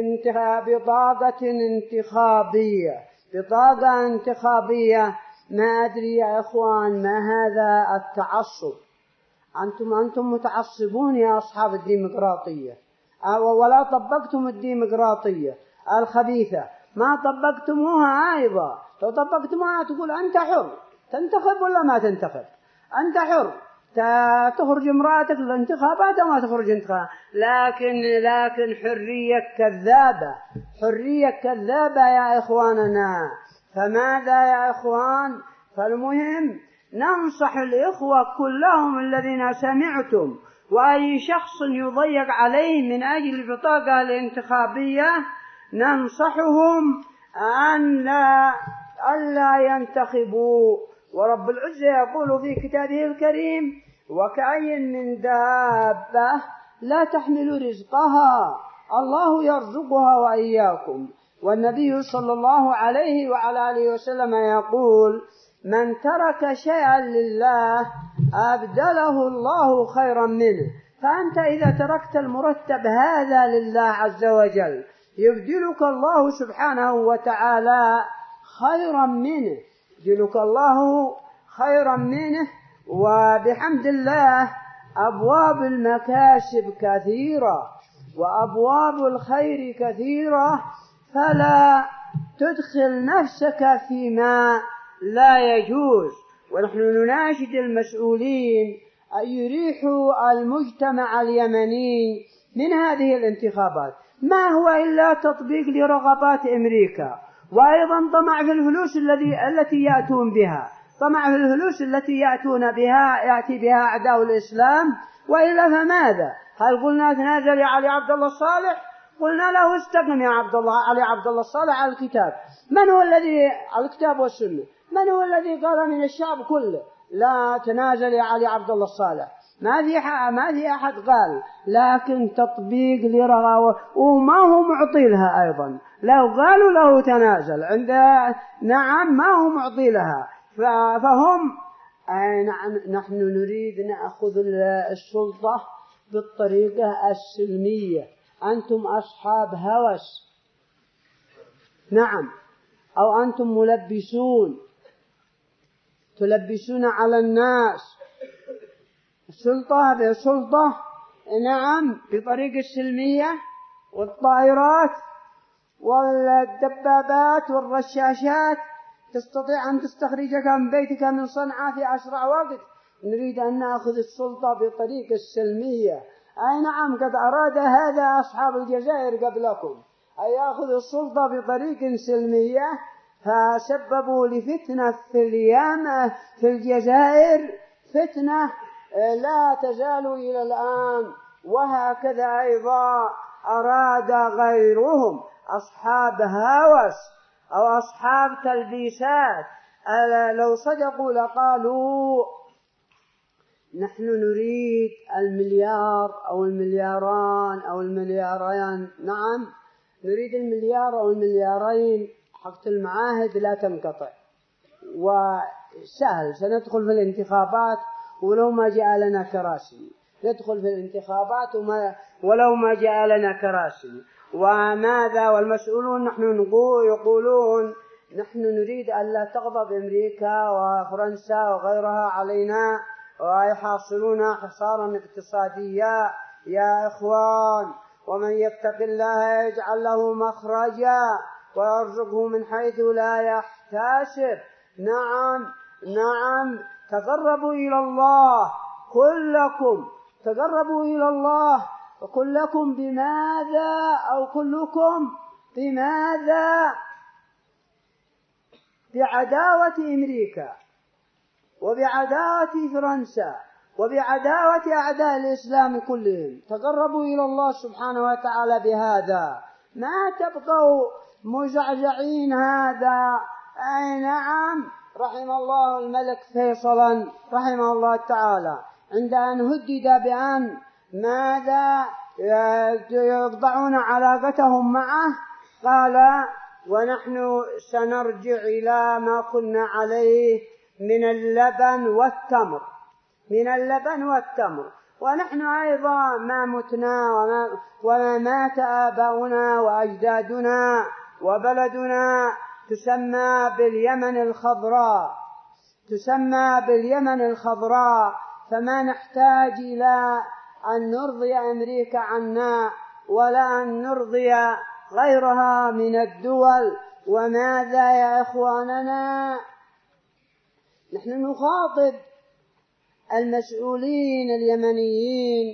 بطاقة انتخابية بطاقة انتخابية. ما أدري يا إخوان ما هذا التعصب؟ أنتم أنتم متعصبون يا أصحاب الديمقراطية، ولا طبقتم الديمقراطية الخبيثة، ما طبقتموها أيضا. لو طبقتموها تقول أنت حر تنتخب ولا ما تنتخب، أنت حر تخرج امرأتك للانتخابات أو ما تخرج انتخابات. لكن لكن حرية كذابة، حرية كذابة يا إخواننا. فماذا يا إخوان؟ فالمهم ننصح الإخوة كلهم الذين سمعتم، وأي شخص يضيق عليه من أجل البطاقة الانتخابية ننصحهم أن لا ألا ينتخبوا. ورب العزة يقول في كتابه الكريم: وكأي من دابة لا تحمل رزقها الله يرزقها وإياكم. والنبي صلى الله عليه وعلى آله وسلم يقول: من ترك شيئا لله أبدله الله خيرا منه. فأنت إذا تركت المرتب هذا لله عز وجل يبدلك الله سبحانه وتعالى خيرا منه، يبدلك الله خيرا منه. وبحمد الله أبواب المكاسب كثيرة وأبواب الخير كثيرة، فلا تدخل نفسك فيما لا يجوز. ونحن نناشد المسؤولين أن يريحوا المجتمع اليمني من هذه الانتخابات، ما هو إلا تطبيق لرغبات أمريكا، وأيضا طمع في الفلوس الذي التي يأتون بها، طمع في الفلوس التي يأتون بها يأتي بها أعداء الإسلام. وإلا فماذا؟ هل قلنا تنازل يا علي عبد الله الصالح؟ قلنا له استقم يا عبد الله علي عبد الله الصالح على الكتاب. من هو الذي على الكتاب والسنة؟ من هو الذي قال من الشعب كله لا تنازل يا علي عبد الله الصالح؟ ما في ما في أحد قال، لكن تطبيق لرغبة، وما هو معطي لها أيضا. لو قالوا له تنازل عند نعم ما هو معطي لها، فهم نحن نريد نأخذ السلطة بالطريقة السلمية. أنتم أصحاب هوس، نعم، أو أنتم ملبسون تلبسون على الناس. السلطة بسلطة نعم بطريقة السلمية، والطائرات والدبابات والرشاشات تستطيع أن تستخرجك من بيتك من صنعاء في أسرع وقت. نريد أن نأخذ السلطة بطريقة السلمية. أي نعم، قد أراد هذا أصحاب الجزائر قبلكم أن يأخذوا السلطة بطريقة سلمية، فسببوا لفتنة في اليمن في الجزائر، فتنة لا تزال إلى الآن. وهكذا أيضا أراد غيرهم أصحاب هوس أو أصحاب تلبيسات. لو صدقوا لقالوا نحن نريد المليار أو الملياران أو المليارين، نعم نريد المليار أو المليارين حق المعاهد لا تنقطع، وسهل سندخل في الانتخابات ولو ما جاء لنا كراسي، ندخل في الانتخابات وما ولو ما جاء لنا كراسي. وماذا والمسؤولون نحن يقولون نحن نريد ألا تغضب أمريكا وفرنسا وغيرها علينا ويحاصرون حصارا اقتصاديا. يا إخوان، ومن يتق الله يجعل له مخرجا ويرزقه من حيث لا يحتسب. نعم نعم تقربوا إلى الله كلكم، تقربوا إلى الله وكلكم بماذا أو كلكم بماذا؟ بعداوة أمريكا وبعداوة فرنسا وبعداوة أعداء الإسلام كلهم. تقربوا إلى الله سبحانه وتعالى بهذا، ما تبقوا مزعزعين هذا. أي نعم، رحم الله الملك فيصلا رحمه الله تعالى عند أن هدد بأن ماذا يقطعون علاقتهم معه قال ونحن سنرجع إلى ما كنا عليه من اللبن والتمر، من اللبن والتمر. ونحن أيضا ما متنا وما, وما مات آباؤنا وأجدادنا، وبلدنا تسمى باليمن الخضراء، تسمى باليمن الخضراء. فما نحتاج إلى أن نرضي أمريكا عنا ولا أن نرضي غيرها من الدول. وماذا يا إخواننا؟ نحن نخاطب المسؤولين اليمنيين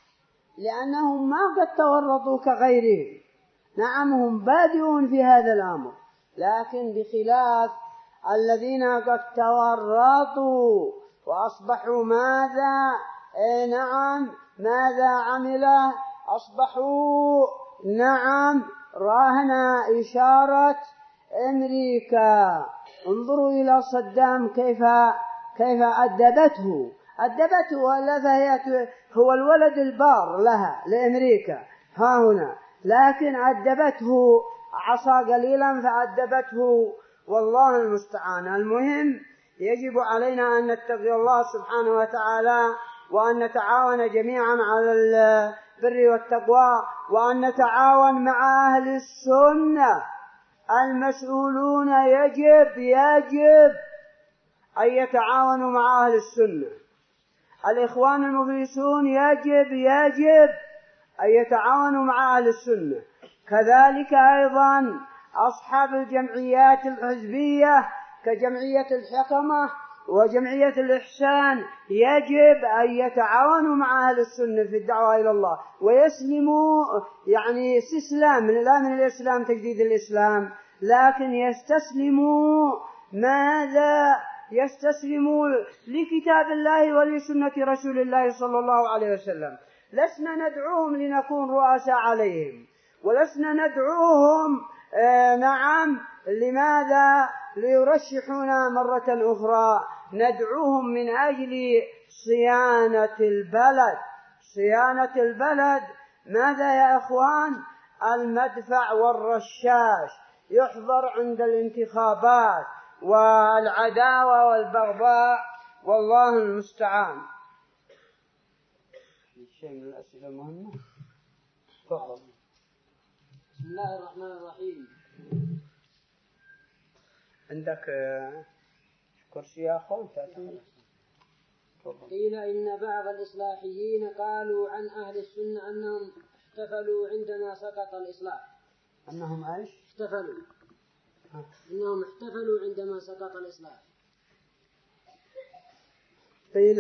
لأنهم ما قد تورطوا كغيرهم. نعم هم بادئون في هذا الأمر، لكن بخلاف الذين قد تورطوا وأصبحوا ماذا؟ إيه نعم ماذا عمله؟ أصبحوا نعم راهن إشارة أمريكا. انظروا إلى صدام كيف كيف أدبته أدبته ولا فهي هو الولد البار لها لأمريكا ها هنا، لكن أدبته عصا قليلا فأدبته، والله المستعان. المهم يجب علينا أن نتقي الله سبحانه وتعالى وأن نتعاون جميعا على البر والتقوى، وأن نتعاون مع أهل السنة. المسؤولون يجب يجب أن يتعاونوا مع أهل السنة. الإخوان المفلسون يجب يجب أن يتعاونوا مع أهل السنة. كذلك أيضا أصحاب الجمعيات الحزبية كجمعية الحكمة وجمعية الإحسان يجب أن يتعاونوا مع أهل السنة في الدعوة إلى الله ويسلموا، يعني استسلام لا من الإسلام تجديد الإسلام، لكن يستسلموا ماذا؟ يستسلموا لكتاب الله ولسنة رسول الله صلى الله عليه وسلم. لسنا ندعوهم لنكون رؤساء عليهم، ولسنا ندعوهم آه نعم لماذا؟ ليرشحونا مرة أخرى. ندعوهم من أجل صيانة البلد، صيانة البلد. ماذا يا أخوان؟ المدفع والرشاش يحضر عند الانتخابات، والعداوة والبغضاء، والله المستعان. شيء من الأسئلة المهمة. تفضل. بسم الله الرحمن الرحيم. عندك كرسي يا أخوان؟ قيل إن بعض الإصلاحيين قالوا عن أهل السنة أنهم احتفلوا عندما سقط الإصلاح. أنهم إيش؟ احتفلوا. إنهم احتفلوا عندما سقط الإصلاح. قيل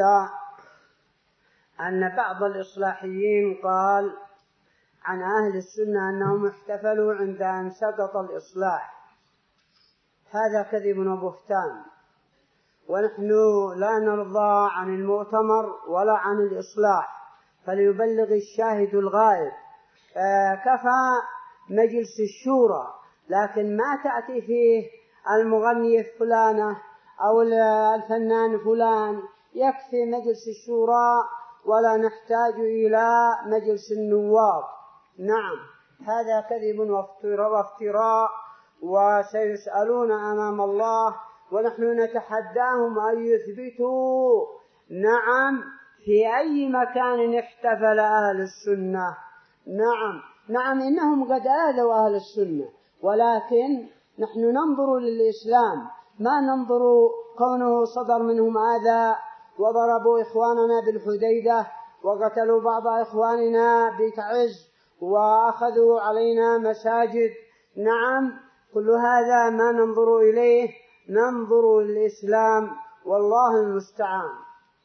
أن بعض الإصلاحيين قال عن أهل السنة أنهم احتفلوا عند أن سقط الإصلاح. هذا كذب وبهتان، ونحن لا نرضى عن المؤتمر ولا عن الإصلاح، فليبلغ الشاهد الغائب. آه كفى مجلس الشورى، لكن ما تأتي فيه المغني فلانة أو الفنان فلان يكفي مجلس الشورى ولا نحتاج إلى مجلس النواب. نعم، هذا كذب وافتراء، وسيسألون أمام الله، ونحن نتحداهم أن يثبتوا نعم في أي مكان احتفل أهل السنة. نعم نعم إنهم قد آذوا أهل السنة، ولكن نحن ننظر للإسلام، ما ننظر كونه صدر منهم آذى وضربوا إخواننا بالحديدة وقتلوا بعض إخواننا بتعز وأخذوا علينا مساجد. نعم، كل هذا ما ننظر إليه، ننظر للإسلام، والله المستعان.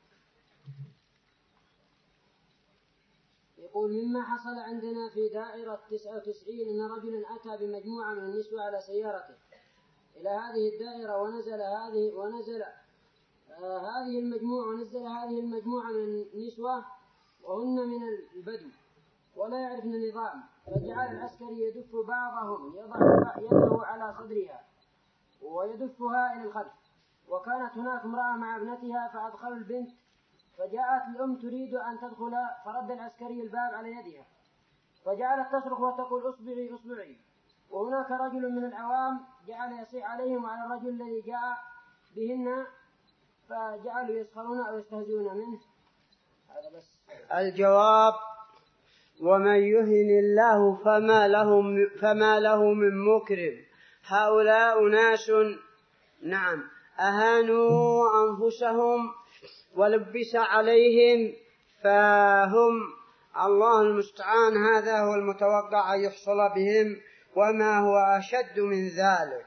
يقول: مما حصل عندنا في دائرة تسعة وتسعين أن رجلا أتى بمجموعة من النسوة على سيارته إلى هذه الدائرة، ونزل هذه ونزل آه هذه المجموعة ونزل هذه المجموعة من النسوة وهن من البدو ولا يعرفن النظام، فجعل العسكري يدف بعضهم يضع يده على صدرها ويدفها إلى الخلف، وكانت هناك امرأة مع ابنتها فأدخلوا البنت، فجاءت الأم تريد أن تدخل فرد العسكري الباب على يدها، فجعلت تصرخ وتقول: اصبعي اصبعي. وهناك رجل من العوام جعل يصيح عليهم وعلى الرجل الذي جاء بهن، فجعلوا يسخرون أو يستهزئون منه. هذا بس. الجواب: ومن يهن الله فما له فما له من مكرم. هؤلاء ناس نعم أهانوا أنفسهم ولبس عليهم، فهم الله المستعان، هذا هو المتوقع أن يحصل بهم، وما هو أشد من ذلك.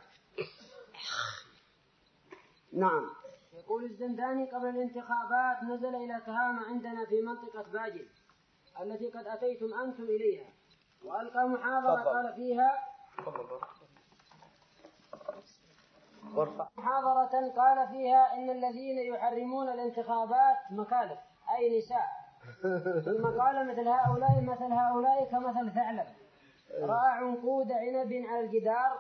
نعم. يقول الزنداني: قبل الانتخابات نزل إلى تهامة عندنا في منطقة باجل التي قد أتيتم أنتم إليها، وألقى محاضرة قال فيها محاضرة قال فيها إن الذين يحرمون الانتخابات مكالف أي نساء، ثم قال: مثل هؤلاء مثل هؤلاء كمثل ثعلب رأى عنقود عنب على الجدار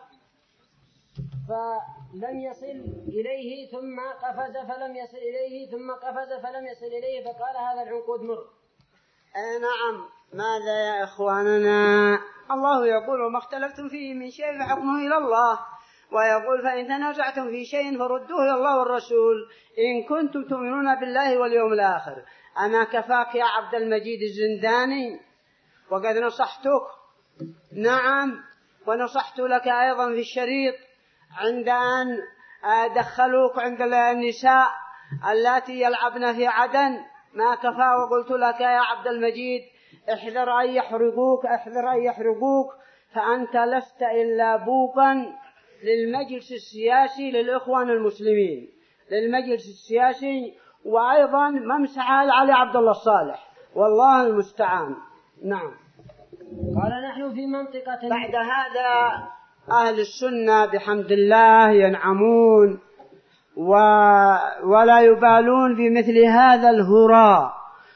فلم يصل إليه ثم قفز فلم يصل إليه ثم قفز فلم يصل إليه فقال: هذا العنقود مر. أي نعم. ماذا يا إخواننا؟ الله يقول: وما اختلفتم فيه من شيء فحكمه إلى الله، ويقول: فإن تنازعتم في شيء فردوه إلى الله والرسول إن كنتم تؤمنون بالله واليوم الآخر. أما كفاك يا عبد المجيد الزنداني، وقد نصحتك. نعم، ونصحت لك أيضا في الشريط عند أن دخلوك عند النساء اللاتي يلعبن في عدن، ما كفى وقلت لك يا عبد المجيد: احذر أن يحرقوك احذر أن يحرقوك فأنت لست إلا بوقا للمجلس السياسي للإخوان المسلمين، للمجلس السياسي، وأيضا ممسحة علي عبد الله الصالح، والله المستعان. نعم. قال: نحن في منطقة. بعد هذا أهل السنة بحمد الله ينعمون و... ولا يبالون بمثل هذا الهراء،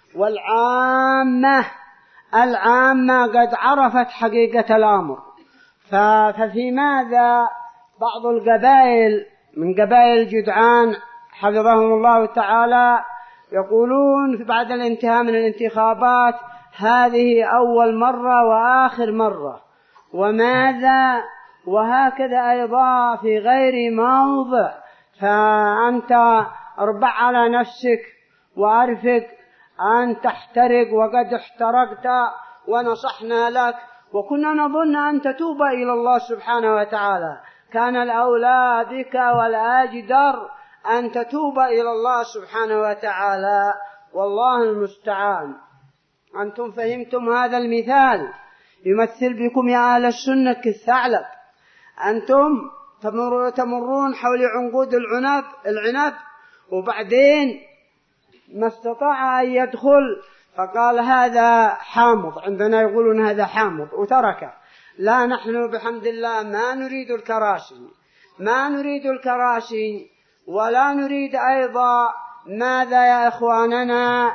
والعامة العامة قد عرفت حقيقة الأمر. ف... ففي ماذا بعض القبائل من قبائل جدعان حفظهم الله تعالى يقولون بعد الانتهاء من الانتخابات: هذه أول مرة وآخر مرة، وماذا وهكذا أيضا في غير موضع، فأنت اربع على نفسك وأرفق أن تحترق، وقد احترقت ونصحنا لك وكنا نظن أن تتوب إلى الله سبحانه وتعالى. كان الأولى بك والأجدر أن تتوب إلى الله سبحانه وتعالى، والله المستعان. أنتم فهمتم هذا المثال يمثل بكم يا أهل السنة كالثعلب. أنتم تمر تمرون حول عنقود العنب العنب وبعدين ما استطاع أن يدخل فقال: هذا حامض، عندنا يقولون هذا حامض، وتركه. لا، نحن بحمد الله ما نريد الكراسي ما نريد الكراسي ولا نريد أيضا ماذا يا إخواننا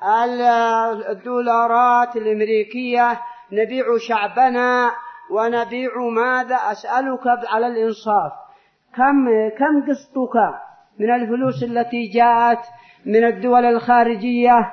الدولارات الأمريكية، نبيع شعبنا ونبيع ماذا. أسألك على الإنصاف، كم كم قسطك من الفلوس التي جاءت من الدول الخارجية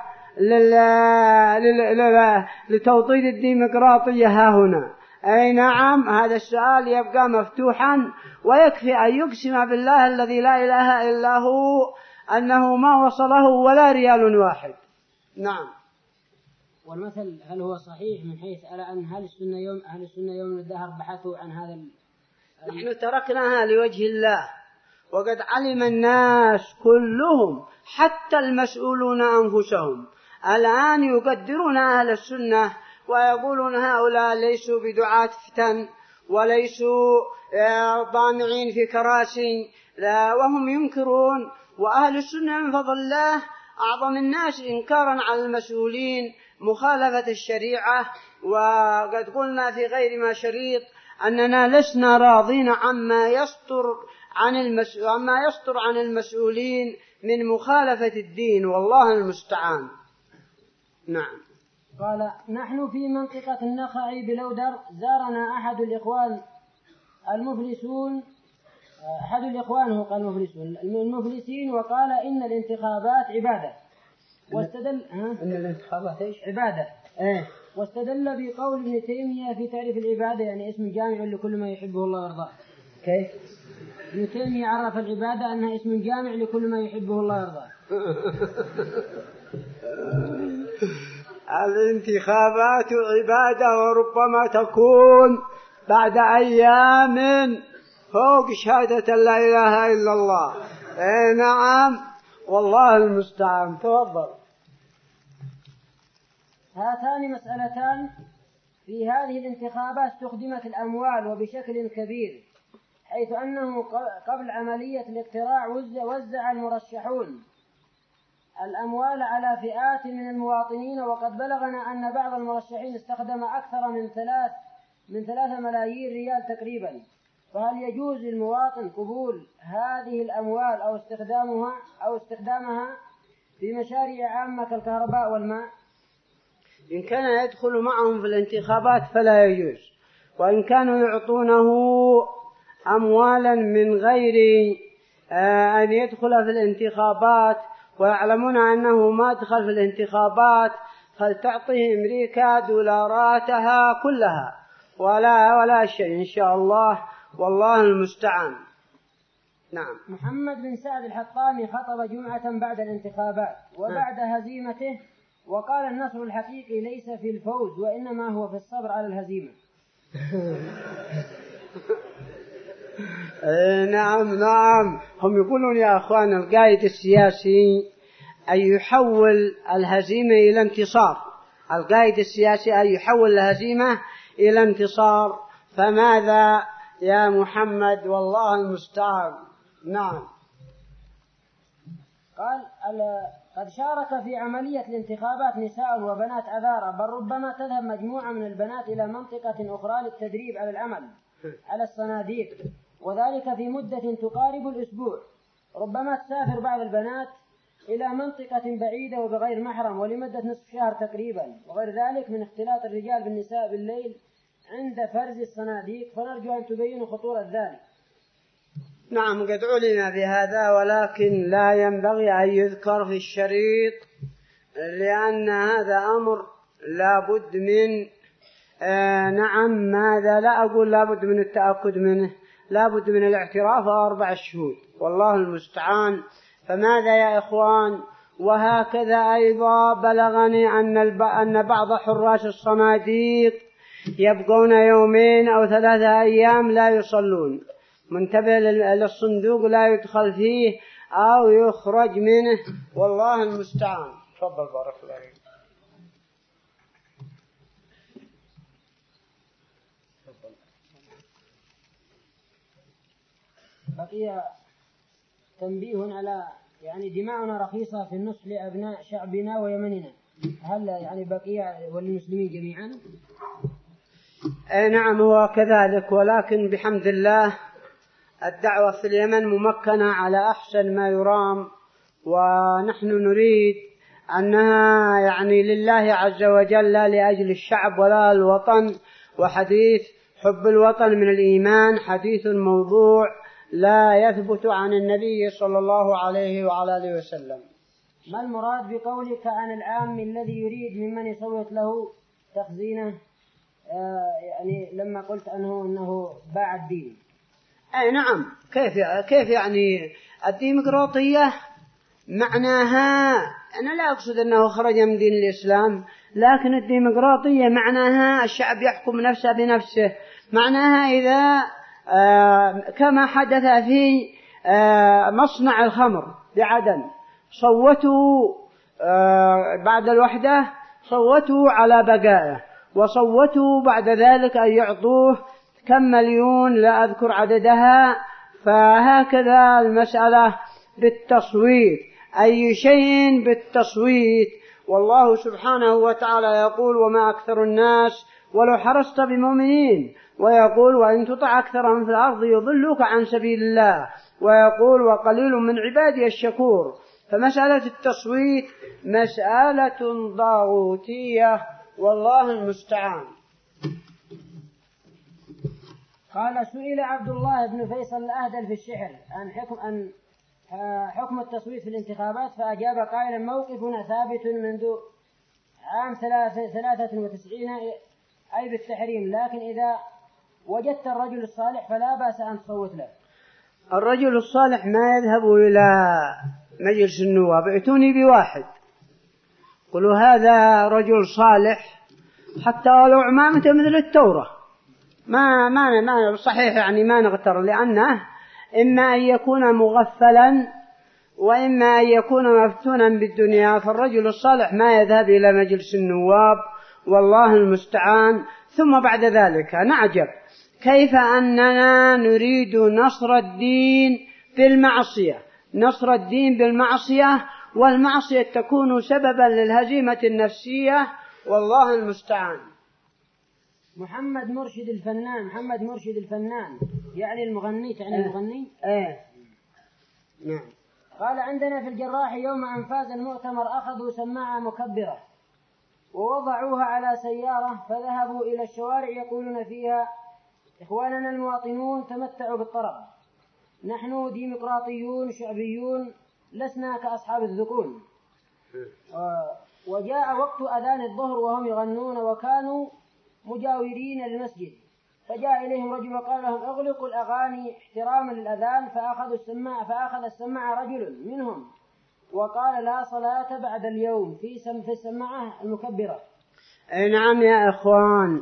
لتوطيد الديمقراطية ها هنا؟ أي نعم، هذا السؤال يبقى مفتوحا، ويكفي أن يقسم بالله الذي لا إله إلا هو أنه ما وصله ولا ريال واحد. نعم. والمثل هل هو صحيح من حيث ألا أن هل السنة يوم أهل السنة يوم الدهر بحثوا عن هذا ال... نحن تركناها لوجه الله، وقد علم الناس كلهم حتى المسؤولون أنفسهم الآن يقدرون أهل السنة ويقولون هؤلاء ليسوا بدعاة فتن وليسوا ضامعين في كراسي، وهم ينكرون. وأهل السنة من فضل الله أعظم الناس إنكارا على المسؤولين مخالفة الشريعة. وقد قلنا في غير ما شريط أننا لسنا راضين عما يصدر عن المسؤول عما يصدر عن المسؤولين من مخالفة الدين، والله المستعان. نعم. قال: نحن في منطقة النخع بلودر زارنا أحد الإخوان المفلسون أحد الإخوان هو قال المفلسون المفلسين وقال إن الانتخابات عبادة، واستدل إن الانتخابات إيش؟ عبادة. إيه. واستدل بقول ابن تيمية في تعريف العبادة، يعني اسم جامع لكل ما يحبه الله ويرضاه. كيف؟ ابن تيمية عرف العبادة أنها اسم جامع لكل ما يحبه الله ويرضاه. الانتخابات عبادة، وربما تكون بعد أيام فوق شهادة لا إله إلا الله. إيه نعم، والله المستعان. تفضل. هاتان مسألتان في هذه الانتخابات استخدمت الأموال وبشكل كبير، حيث أنه قبل عملية الاقتراع وزع المرشحون الأموال على فئات من المواطنين، وقد بلغنا أن بعض المرشحين استخدم أكثر من ثلاث من ثلاثة ملايين ريال تقريبا. فهل يجوز للمواطن قبول هذه الأموال أو استخدامها أو استخدامها في مشاريع عامة كالكهرباء والماء؟ إن كان يدخل معهم في الانتخابات فلا يجوز، وإن كانوا يعطونه أموالا من غير أن يدخل في الانتخابات ويعلمون أنه ما دخل في الانتخابات، فلتعطيه أمريكا دولاراتها كلها ولا ولا شيء إن شاء الله، والله المستعان. نعم. محمد بن سعد الحطامي خطب جمعة بعد الانتخابات وبعد هزيمته، وقال: النصر الحقيقي ليس في الفوز وإنما هو في الصبر على الهزيمة. نعم نعم، هم يقولون يا أخوان القائد السياسي أن يحول الهزيمة إلى انتصار، القائد السياسي أن يحول الهزيمة إلى انتصار، فماذا يا محمد؟ والله المستعان. نعم. قال: قد شارك في عملية الانتخابات نساء وبنات عذارى، بل ربما تذهب مجموعة من البنات إلى منطقة أخرى للتدريب على العمل على الصناديق، وذلك في مدة تقارب الأسبوع. ربما تسافر بعض البنات إلى منطقة بعيدة وبغير محرم ولمدة نصف شهر تقريبا، وغير ذلك من اختلاط الرجال بالنساء بالليل عند فرز الصناديق، فنرجو أن تبينوا خطورة ذلك. نعم، قد علم بهذا، ولكن لا ينبغي أن يذكر في الشريط، لأن هذا أمر لا بد من آه نعم ماذا لا أقول لا بد من التأكد منه، لا بد من الاعتراف وأربع شهود، والله المستعان. فماذا يا إخوان؟ وهكذا أيضا بلغني أن, أن بعض حراس الصناديق يبقون يومين أو ثلاثة أيام لا يصلون، منتبه للصندوق لا يدخل فيه أو يخرج منه، والله المستعان. تفضل بارك الله فيك. بقي تنبيه على يعني دماؤنا رخيصة في النصف لأبناء شعبنا ويمننا، هل يعني بقي والمسلمين جميعا؟ أي نعم هو كذلك، ولكن بحمد الله الدعوة في اليمن ممكنة على أحسن ما يرام، ونحن نريد أنها يعني لله عز وجل لا لأجل الشعب ولا الوطن. وحديث حب الوطن من الإيمان حديث موضوع لا يثبت عن النبي صلى الله عليه وعلى آله وسلم. ما المراد بقولك عن العام الذي يريد ممن يصوت له تخزينه؟ آه يعني لما قلت أنه أنه باع الدين. أي نعم. كيف كيف يعني الديمقراطية معناها، أنا لا أقصد أنه خرج من دين الإسلام، لكن الديمقراطية معناها الشعب يحكم نفسه بنفسه. معناها إذا آه كما حدث في آه مصنع الخمر بعدن، صوتوا آه بعد الوحدة صوتوا على بقائه، وصوتوا بعد ذلك أن يعطوه كم مليون لا أذكر عددها. فهكذا المسألة بالتصويت، أي شيء بالتصويت. والله سبحانه وتعالى يقول وما أكثر الناس ولو حرصت بمؤمنين، ويقول وإن تطع أكثرهم في الأرض يضلوك عن سبيل الله، ويقول وقليل من عبادي الشكور. فمسألة التصويت مسألة ضاغوتية والله المستعان. قال سئل عبد الله بن فيصل الأهدل في الشحر عن حكم أن حكم التصويت في الانتخابات، فأجاب قائلا موقفنا ثابت منذ عام ثلاثة وتسعين أي بالتحريم، لكن إذا وجدت الرجل الصالح فلا بأس أن تصوت له. الرجل الصالح ما يذهب إلى مجلس النواب، ائتوني بواحد قلوا هذا رجل صالح حتى ولو عمامته مثل التورة، ما ما ما صحيح يعني ما نغتر، لأنه إما أن يكون مغفلا وإما أن يكون مفتونا بالدنيا. فالرجل الصالح ما يذهب إلى مجلس النواب والله المستعان. ثم بعد ذلك نعجب كيف أننا نريد نصر الدين بالمعصية، نصر الدين بالمعصية، والمعصية تكون سببا للهزيمة النفسية والله المستعان. محمد مرشد الفنان، محمد مرشد الفنان يعني المغني، يعني آه. المغني آه. نعم. قال عندنا في الجراح يوم أن فاز المؤتمر أخذوا سماعة مكبرة ووضعوها على سيارة، فذهبوا إلى الشوارع يقولون فيها إخواننا المواطنون تمتعوا بالطرب، نحن ديمقراطيون شعبيون لسنا كأصحاب الذقون. وجاء وقت أذان الظهر وهم يغنون وكانوا مجاورين للمسجد، فجاء إليهم رجل وقال لهم اغلقوا الأغاني احتراما للأذان، فأخذوا السماعة فأخذ السماعة رجل منهم وقال لا صلاة بعد اليوم في سم في السماعة المكبرة. أي نعم يا إخوان،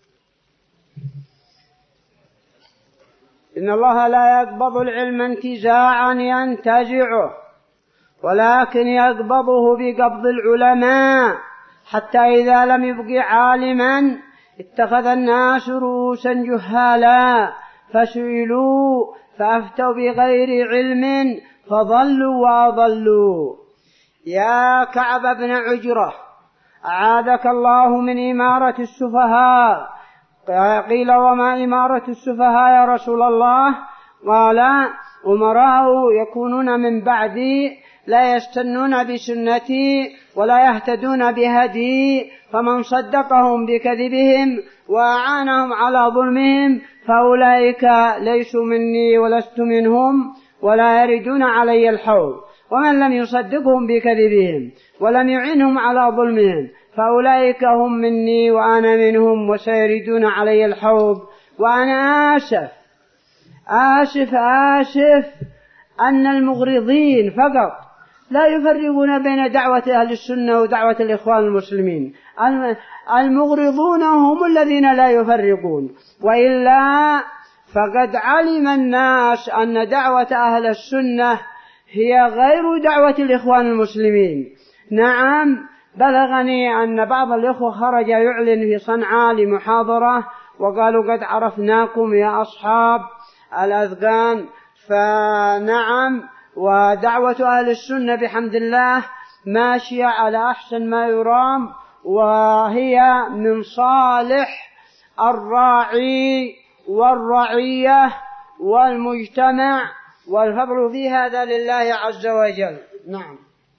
إن الله لا يقبض العلم انتزاعا ينتزعه، ولكن يقبضه بقبض العلماء، حتى إذا لم يبق عالما اتخذ الناس رؤوسا جهالا فسئلوا فأفتوا بغير علم فضلوا وأضلوا. يا كعب بن عجرة أعاذك الله من إمارة السفهاء. قيل وما إمارة السفهاء يا رسول الله؟ قال أمراء يكونون من بعدي لا يستنون بسنتي ولا يهتدون بهدي، فمن صدقهم بكذبهم وأعانهم على ظلمهم فأولئك ليسوا مني ولست منهم ولا يردون علي الحوض، ومن لم يصدقهم بكذبهم ولم يعنهم على ظلمهم فأولئك هم مني وأنا منهم وسيردون علي الحوض. وأنا آسف آسف آسف أن المغرضين فقط لا يفرقون بين دعوة أهل السنة ودعوة الإخوان المسلمين. المغرضون هم الذين لا يفرقون، وإلا فقد علم الناس أن دعوة أهل السنة هي غير دعوة الإخوان المسلمين. نعم، بلغني أن بعض الإخوة خرج يعلن في صنعاء لمحاضرة وقالوا قد عرفناكم يا أصحاب الأذقان. فنعم، ودعوة أهل السنة بحمد الله ماشية على أحسن ما يرام، وهي من صالح الراعي والرعية والمجتمع، والفضل في هذا لله عز وجل. نعم.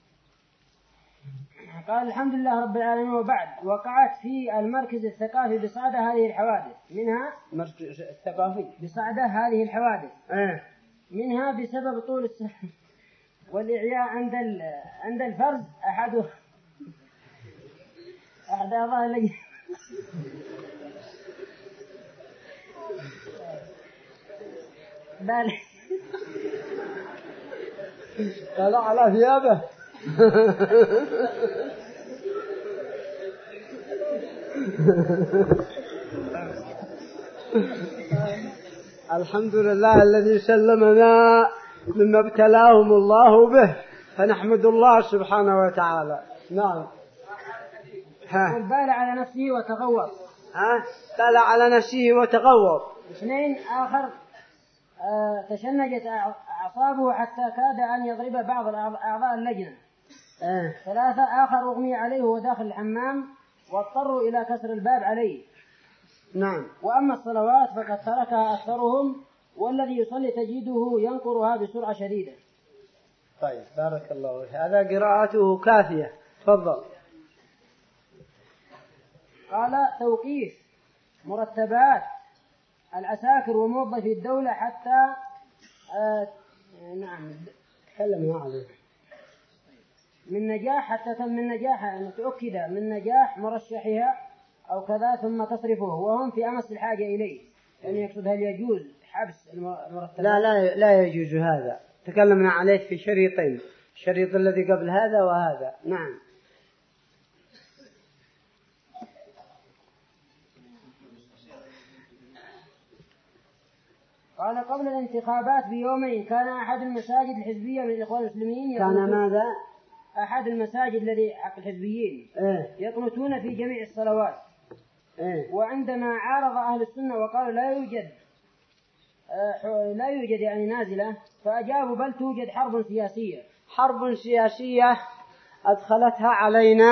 قال الحمد لله رب العالمين. وبعد، وقعت في المركز الثقافي بصعدة هذه الحوادث، منها مركز الثقافي بصعدة هذه الحوادث أه. منها بسبب طول السفر والإعياء عند عند الفرز أحد أحد أعضاء اللجنة. بل طلع على ثيابه. الحمد لله الذي سلمنا مما ابتلاهم الله به، فنحمد الله سبحانه وتعالى. نعم. ها. بال على نفسه وتغوط. ها. بال على نفسه وتغوط. اثنين آخر آه تشنجت أعصابه حتى كاد أن يضرب بعض أعضاء اللجنة. آه. ثلاثة آخر أغمي عليه وهو داخل الحمام واضطروا إلى كسر الباب عليه. نعم. وأما الصلوات فقد تركها أكثرهم، والذي يصلي تجده ينقرها بسرعة شديدة. طيب بارك الله. هذا قراءته كافية. تفضل. قال توقيف مرتبات العساكر وموظفي الدولة حتى آه نعم تكلم معه من نجاح حتى تم من نجاح أن تؤكد من نجاح مرشحها أو كذا ثم تصرفه وهم في أمس الحاجة إليه. يعني يقصد هل يجوز حبس المرتبات؟ لا لا لا يجوز هذا. تكلمنا عليه في شريطين، الشريط الذي قبل هذا وهذا. نعم. قال قبل الانتخابات بيومين كان أحد المساجد الحزبية من الإخوان المسلمين كان ماذا؟ أحد المساجد الذي حق الحزبيين إيه؟ يقنتون في جميع الصلوات. إيه؟ وعندما عارض أهل السنة وقالوا لا يوجد آه لا يوجد يعني نازلة، فأجابوا بل توجد حرب سياسية. حرب سياسية أدخلتها علينا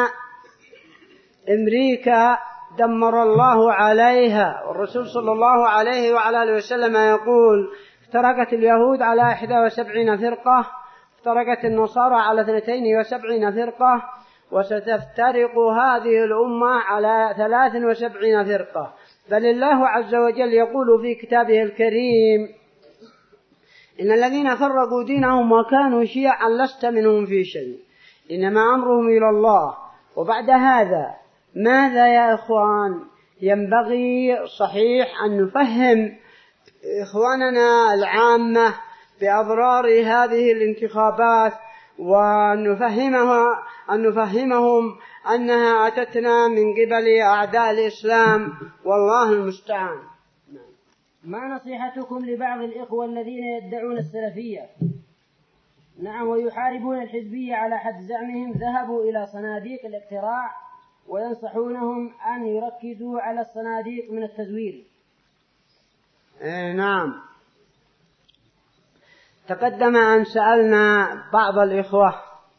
أمريكا دمر الله عليها، والرسول صلى الله عليه وعلى آله وسلم يقول افترقت اليهود على إحدى وسبعين فرقة، افترقت النصارى على اثنتين وسبعين فرقة، وستفترق هذه الأمة على ثلاث وسبعين فرقة. بل الله عز وجل يقول في كتابه الكريم إن الذين فرقوا دينهم وكانوا شيعا لست منهم في شيء إنما أمرهم إلى الله. وبعد هذا ماذا يا إخوان؟ ينبغي صحيح أن نفهم إخواننا العامة بأضرار هذه الانتخابات، وأن نفهمها أن نفهمهم أنها أتتنا من قبل أعداء الإسلام، والله المستعان. ما نصيحتكم لبعض الإخوة الذين يدعون السلفية نعم ويحاربون الحزبية على حد زعمهم ذهبوا إلى صناديق الاقتراع وينصحونهم أن يركزوا على الصناديق من التزوير؟ إيه نعم. تقدم أن سألنا بعض الإخوة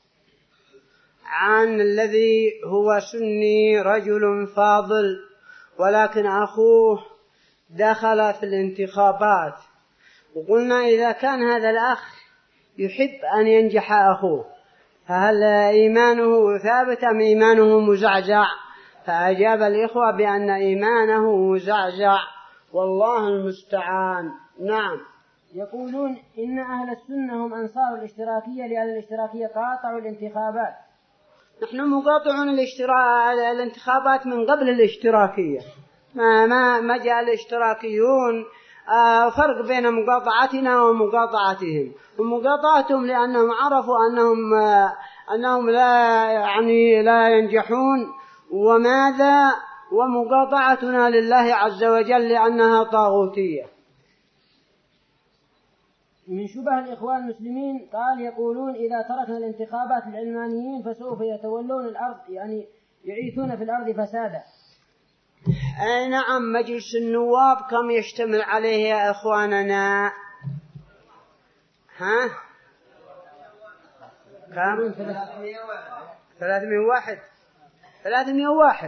عن الذي هو سني رجل فاضل ولكن أخوه دخل في الانتخابات، وقلنا إذا كان هذا الأخ يحب أن ينجح أخوه فهل إيمانه ثابت أم إيمانه مزعزع؟ فأجاب الإخوة بأن إيمانه مزعزع، والله المستعان. نعم. يقولون إن أهل السنة هم أنصار الاشتراكية لأن الاشتراكية قاطعوا الانتخابات. نحن مقاطعون الانتخابات من قبل الاشتراكية، ما ما ما جاء الاشتراكيون. آه فرق بين مقاطعتنا ومقاطعتهم، ومقاطعتهم لأنهم عرفوا أنهم آه أنهم لا يعني لا ينجحون، وماذا ومقاطعتنا لله عز وجل لأنها طاغوتية. من شبه الإخوان المسلمين قال يقولون إذا تركنا الانتخابات للعلمانيين فسوف يتولون الأرض، يعني يعيثون في الأرض فسادا. أي نعم. مجلس النواب كم يشتمل عليه يا إخواننا؟ ها؟ كم؟ ثلاثمائة وواحد. ثلاثمائة وواحد.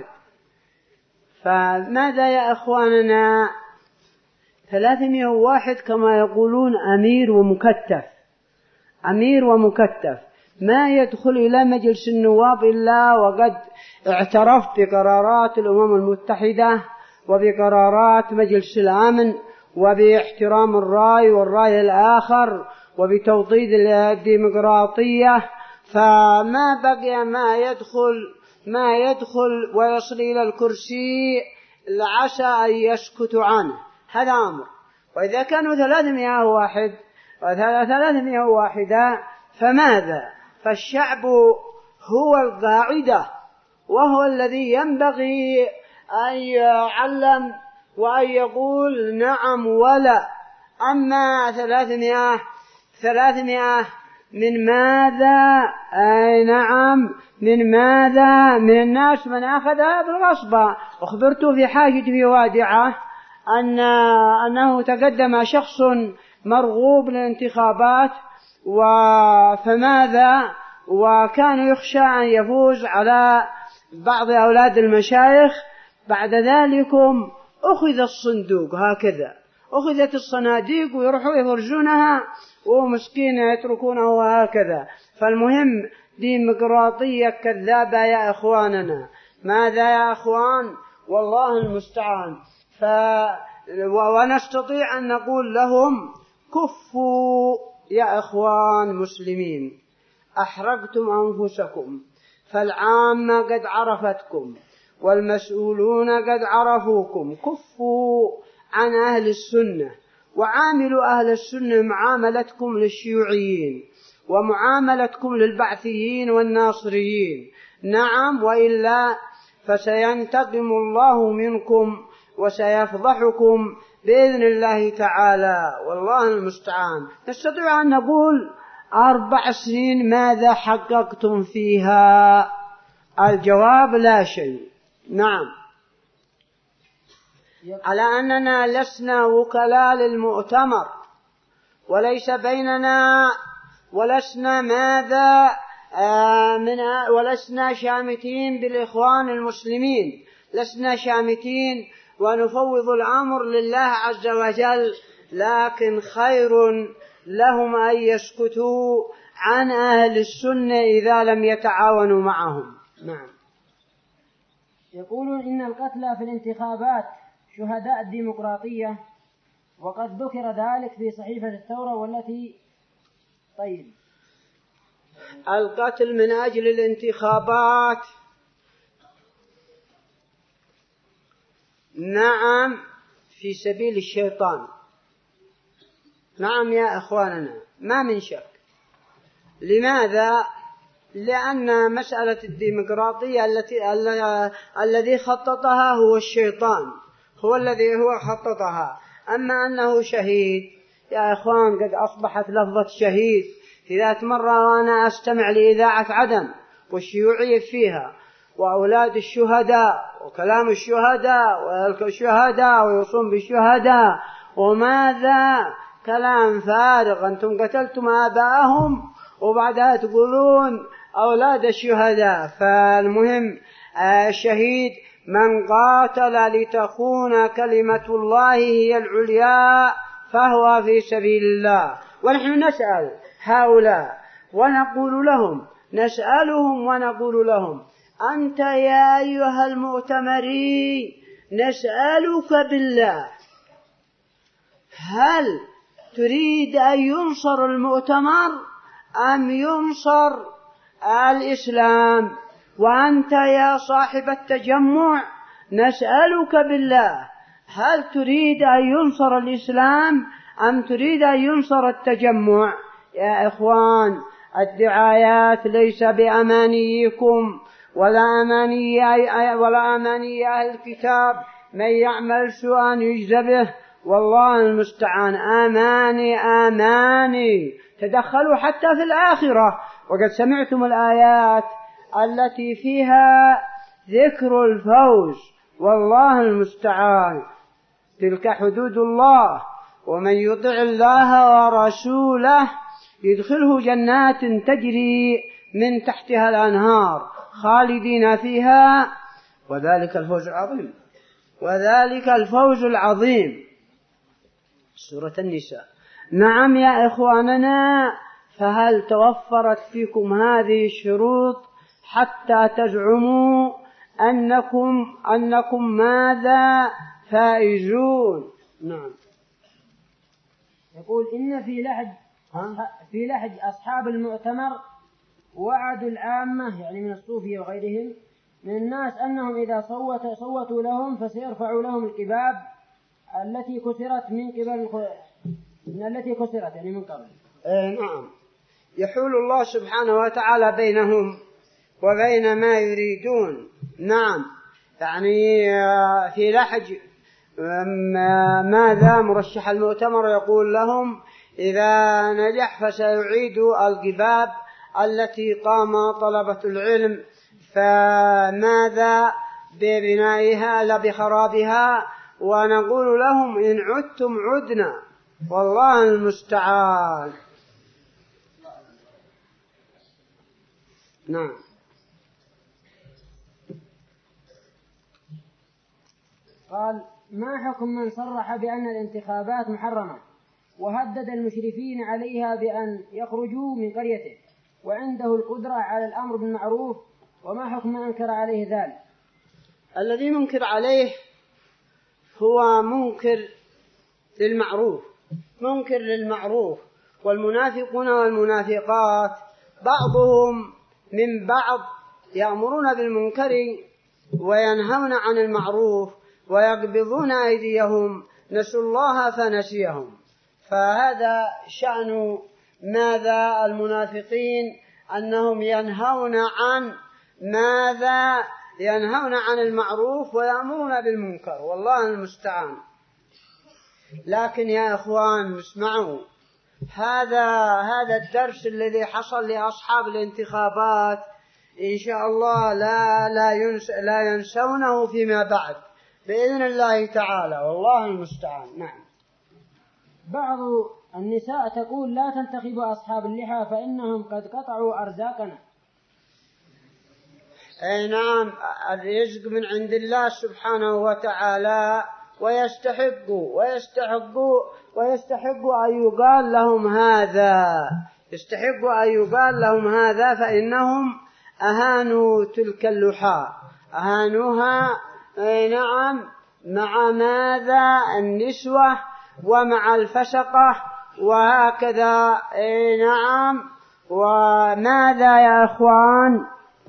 فماذا يا إخواننا؟ ثلاثمائة وواحد كما يقولون أمير ومكتف، أمير ومكتف ما يدخل إلى مجلس النواب إلا وقد اعترف بقرارات الأمم المتحدة وبقرارات مجلس الأمن وباحترام الرأي والرأي الآخر وبتوطيد الديمقراطية، فما بقي ما يدخل ما يدخل ويصل إلى الكرسي لعسى أن يسكت عنه. هذا أمر. وإذا كانوا ثلاثمائة واحد ثلاثمائة واحدة فماذا؟ فالشعب هو القاعدة، وهو الذي ينبغي أن يعلم وأن يقول نعم ولا. أما ثلاثمائة ثلاثمائة من ماذا؟ أي نعم، من ماذا؟ من الناس من أخذها بالغصب. أخبرت في حاجة في وادعة أن أنه تقدم شخص مرغوب للانتخابات، فماذا؟ وكان يخشى أن يفوز على بعض أولاد المشايخ. بعد ذلك أخذ الصندوق، هكذا أخذت الصناديق ويروحوا يفرجونها ومسكين يتركونه هكذا. فالمهم ديمقراطية كذابة يا إخواننا. ماذا يا إخوان؟ والله المستعان. ف... ونستطيع أن نقول لهم كفوا يا إخوان مسلمين، أحرقتم أنفسكم، فالعامة قد عرفتكم والمسؤولون قد عرفوكم. كفوا عن أهل السنة، وعاملوا أهل السنة معاملتكم للشيوعيين ومعاملتكم للبعثيين والناصريين. نعم، وإلا فسينتقم الله منكم وسيفضحكم بإذن الله تعالى، والله المستعان. نستطيع أن نقول أربع سنين ماذا حققتم فيها؟ الجواب لا شيء. نعم، على أننا لسنا وكلاء للمؤتمر، وليس بيننا ولسنا ماذا آه من ولسنا شامتين بالإخوان المسلمين، لسنا شامتين ونفوض الأمر لله عز وجل، لكن خير لهم أن يسكتوا عن أهل السنة إذا لم يتعاونوا معهم. نعم. يقولون إن القتلى في الانتخابات شهداء الديمقراطية، وقد ذكر ذلك في صحيفة الثورة والتي طيب. القتل من أجل الانتخابات نعم في سبيل الشيطان. نعم يا إخواننا، ما من شك. لماذا؟ لأن مسألة الديمقراطية التي الذي خططها هو الشيطان، هو الذي هو خططها. أما أنه شهيد يا إخوان، قد أصبحت لفظة شهيد في ذات مرة وأنا أستمع لإذاعة عدن والشيوعية فيها، وأولاد الشهداء وكلام الشهداء والشهداء ويصوم بالشهداء، وماذا؟ كلام فارغ. أنتم قتلتم آباءهم وبعدها تقولون أولاد الشهداء. فالمهم الشهيد من قاتل لتكون كلمة الله هي العليا فهو في سبيل الله. ونحن نسأل هؤلاء ونقول لهم، نسألهم ونقول لهم: أنت يا أيها المؤتمري نسألك بالله، هل تريد أن ينصر المؤتمر أم ينصر الإسلام؟ وأنت يا صاحب التجمع نسألك بالله، هل تريد أن ينصر الإسلام أم تريد أن ينصر التجمع؟ يا إخوان، الدعايات ليس بأمانيكم ولا أماني ولا أماني أهل الكتاب، من يعمل سوءا يجزى به، والله المستعان. آماني آماني تدخلوا حتى في الآخرة. وقد سمعتم الآيات التي فيها ذكر الفوز، والله المستعان. تلك حدود الله، ومن يطع الله ورسوله يدخله جنات تجري من تحتها الأنهار خالدين فيها، وذلك الفوز العظيم، وذلك الفوز العظيم. سورة النساء. نعم يا إخواننا، فهل توفرت فيكم هذه الشروط حتى تزعموا أنكم أنكم ماذا فائزون؟ نعم. يقول إن في لحد في لحج أصحاب المؤتمر وعدوا العامة يعني من الصوفية وغيرهم من الناس أنهم إذا صوت صوتوا لهم فسيرفعوا لهم الكباب التي كسرت من قبل من التي كسرت يعني من قبل. آه نعم، يحول الله سبحانه وتعالى بينهم وبين ما يريدون. نعم، يعني في لحج ماذا مرشح المؤتمر يقول لهم إذا نجح فسيعيد القباب التي قام طلبة العلم، فماذا ببنائها لا بخرابها، ونقول لهم إن عدتم عدنا والله المستعان. نعم. قال ما حكم من صرح بأن الانتخابات محرمة وهدد المشرفين عليها بأن يخرجوا من قريته وعنده القدرة على الأمر بالمعروف، وما حكم من أنكر عليه ذلك؟ الذي منكر عليه هو منكر للمعروف، منكر للمعروف. والمنافقون والمنافقات بعضهم من بعض يأمرون بالمنكر وينهون عن المعروف ويقبضون أيديهم، نسوا الله فنسيهم. فهذا شأن ماذا المنافقين، أنهم ينهون عن ماذا ينهون عن المعروف ويأمرون بالمنكر، والله المستعان. لكن يا إخوان اسمعوا، هذا هذا الدرس الذي حصل لأصحاب الانتخابات إن شاء الله لا لا ينس لا ينسونه فيما بعد بإذن الله تعالى، والله المستعان. نعم. بعض النساء تقول لا تنتخبوا أصحاب اللحى فإنهم قد قطعوا أرزاقنا. أي نعم، الرزق من عند الله سبحانه وتعالى، ويستحقوا ويستحقوا ويستحقوا أن يقال لهم هذا، يستحقوا أن يقال لهم هذا، فإنهم أهانوا تلك اللحى، أهانوها. أي نعم، مع ماذا النسوة ومع الفسقة وهكذا. أي نعم. وماذا يا أخوان،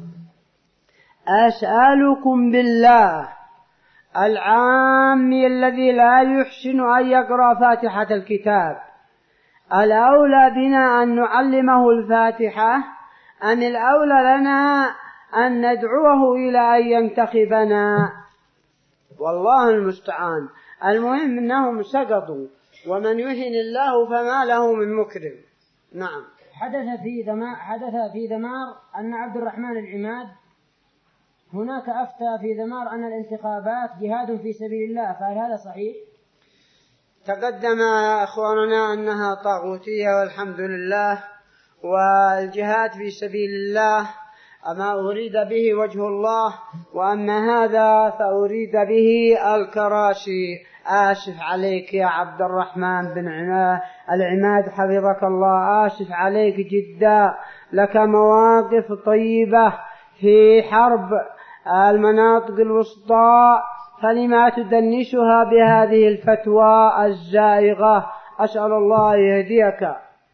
أسألكم بالله العامي الذي لا يحسن أن يقرأ فاتحة الكتاب، الأولى بنا أن نعلمه الفاتحة أم الأولى لنا أن ندعوه إلى أن ينتخبنا؟ والله المستعان. المهم أنهم سقطوا، ومن يهن الله فما له من مكرم. نعم. حدث في دمار حدث في دمار أن عبد الرحمن العماد هناك أفتى في دمار أن الانتخابات جهاد في سبيل الله، فهل هذا صحيح؟ تقدم يا أخواننا أنها طاغوتية والحمد لله، والجهاد في سبيل الله أما أريد به وجه الله، وأما هذا فأريد به الكراسي. آسف عليك يا عبد الرحمن بن العماد حفظك الله، آسف عليك جدا، لك مواقف طيبة في حرب المناطق الوسطى، فلما تدنسها بهذه الفتوى الزائغة؟ أسأل الله يهديك.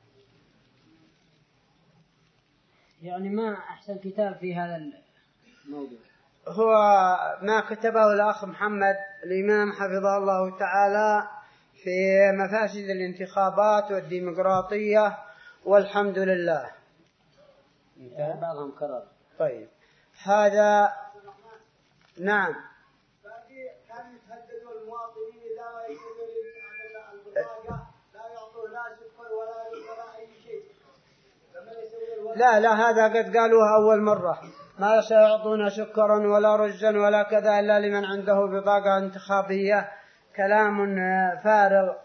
يعني ما أحسن كتاب في هذا الموضوع؟ هو ما كتبه الأخ محمد الإمام حفظه الله تعالى في مفاسد الانتخابات والديمقراطية، والحمد لله. بعضهم كرر. طيب هذا. نعم. كان يتهددوا المواطنين إذا ما يكونوا البطاقة لا يعطوا لا سكر ولا ولا أي شيء. لا لا، هذا قد قالوها أول مرة، ما سيعطون سكرا ولا رزا ولا كذا إلا لمن عنده بطاقة انتخابية. كلام فارغ.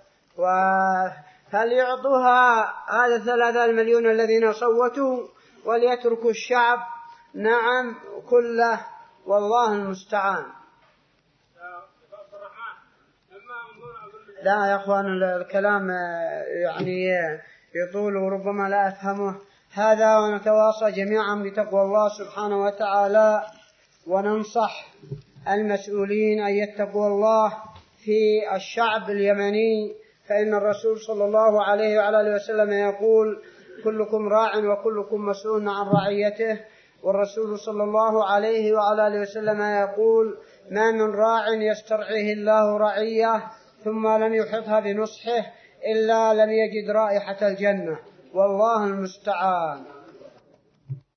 فليعطوها هذا ثلاثة المليون الذين صوتوا وليتركوا الشعب. نعم كله، والله المستعان. لا يا أخوان، الكلام يعني يطول وربما لا أفهمه. هذا، ونتواصى جميعا بتقوى الله سبحانه وتعالى، وننصح المسؤولين أن يتقوا الله في الشعب اليمني، فإن الرسول صلى الله عليه وعلى آله وسلم يقول كلكم راع وكلكم مسؤول عن رعيته. والرسول صلى الله عليه وعلى آله وسلم يقول ما من راع يسترعيه الله رعية ثم لم يحطها بنصحه إلا لم يجد رائحة الجنة، والله المستعان.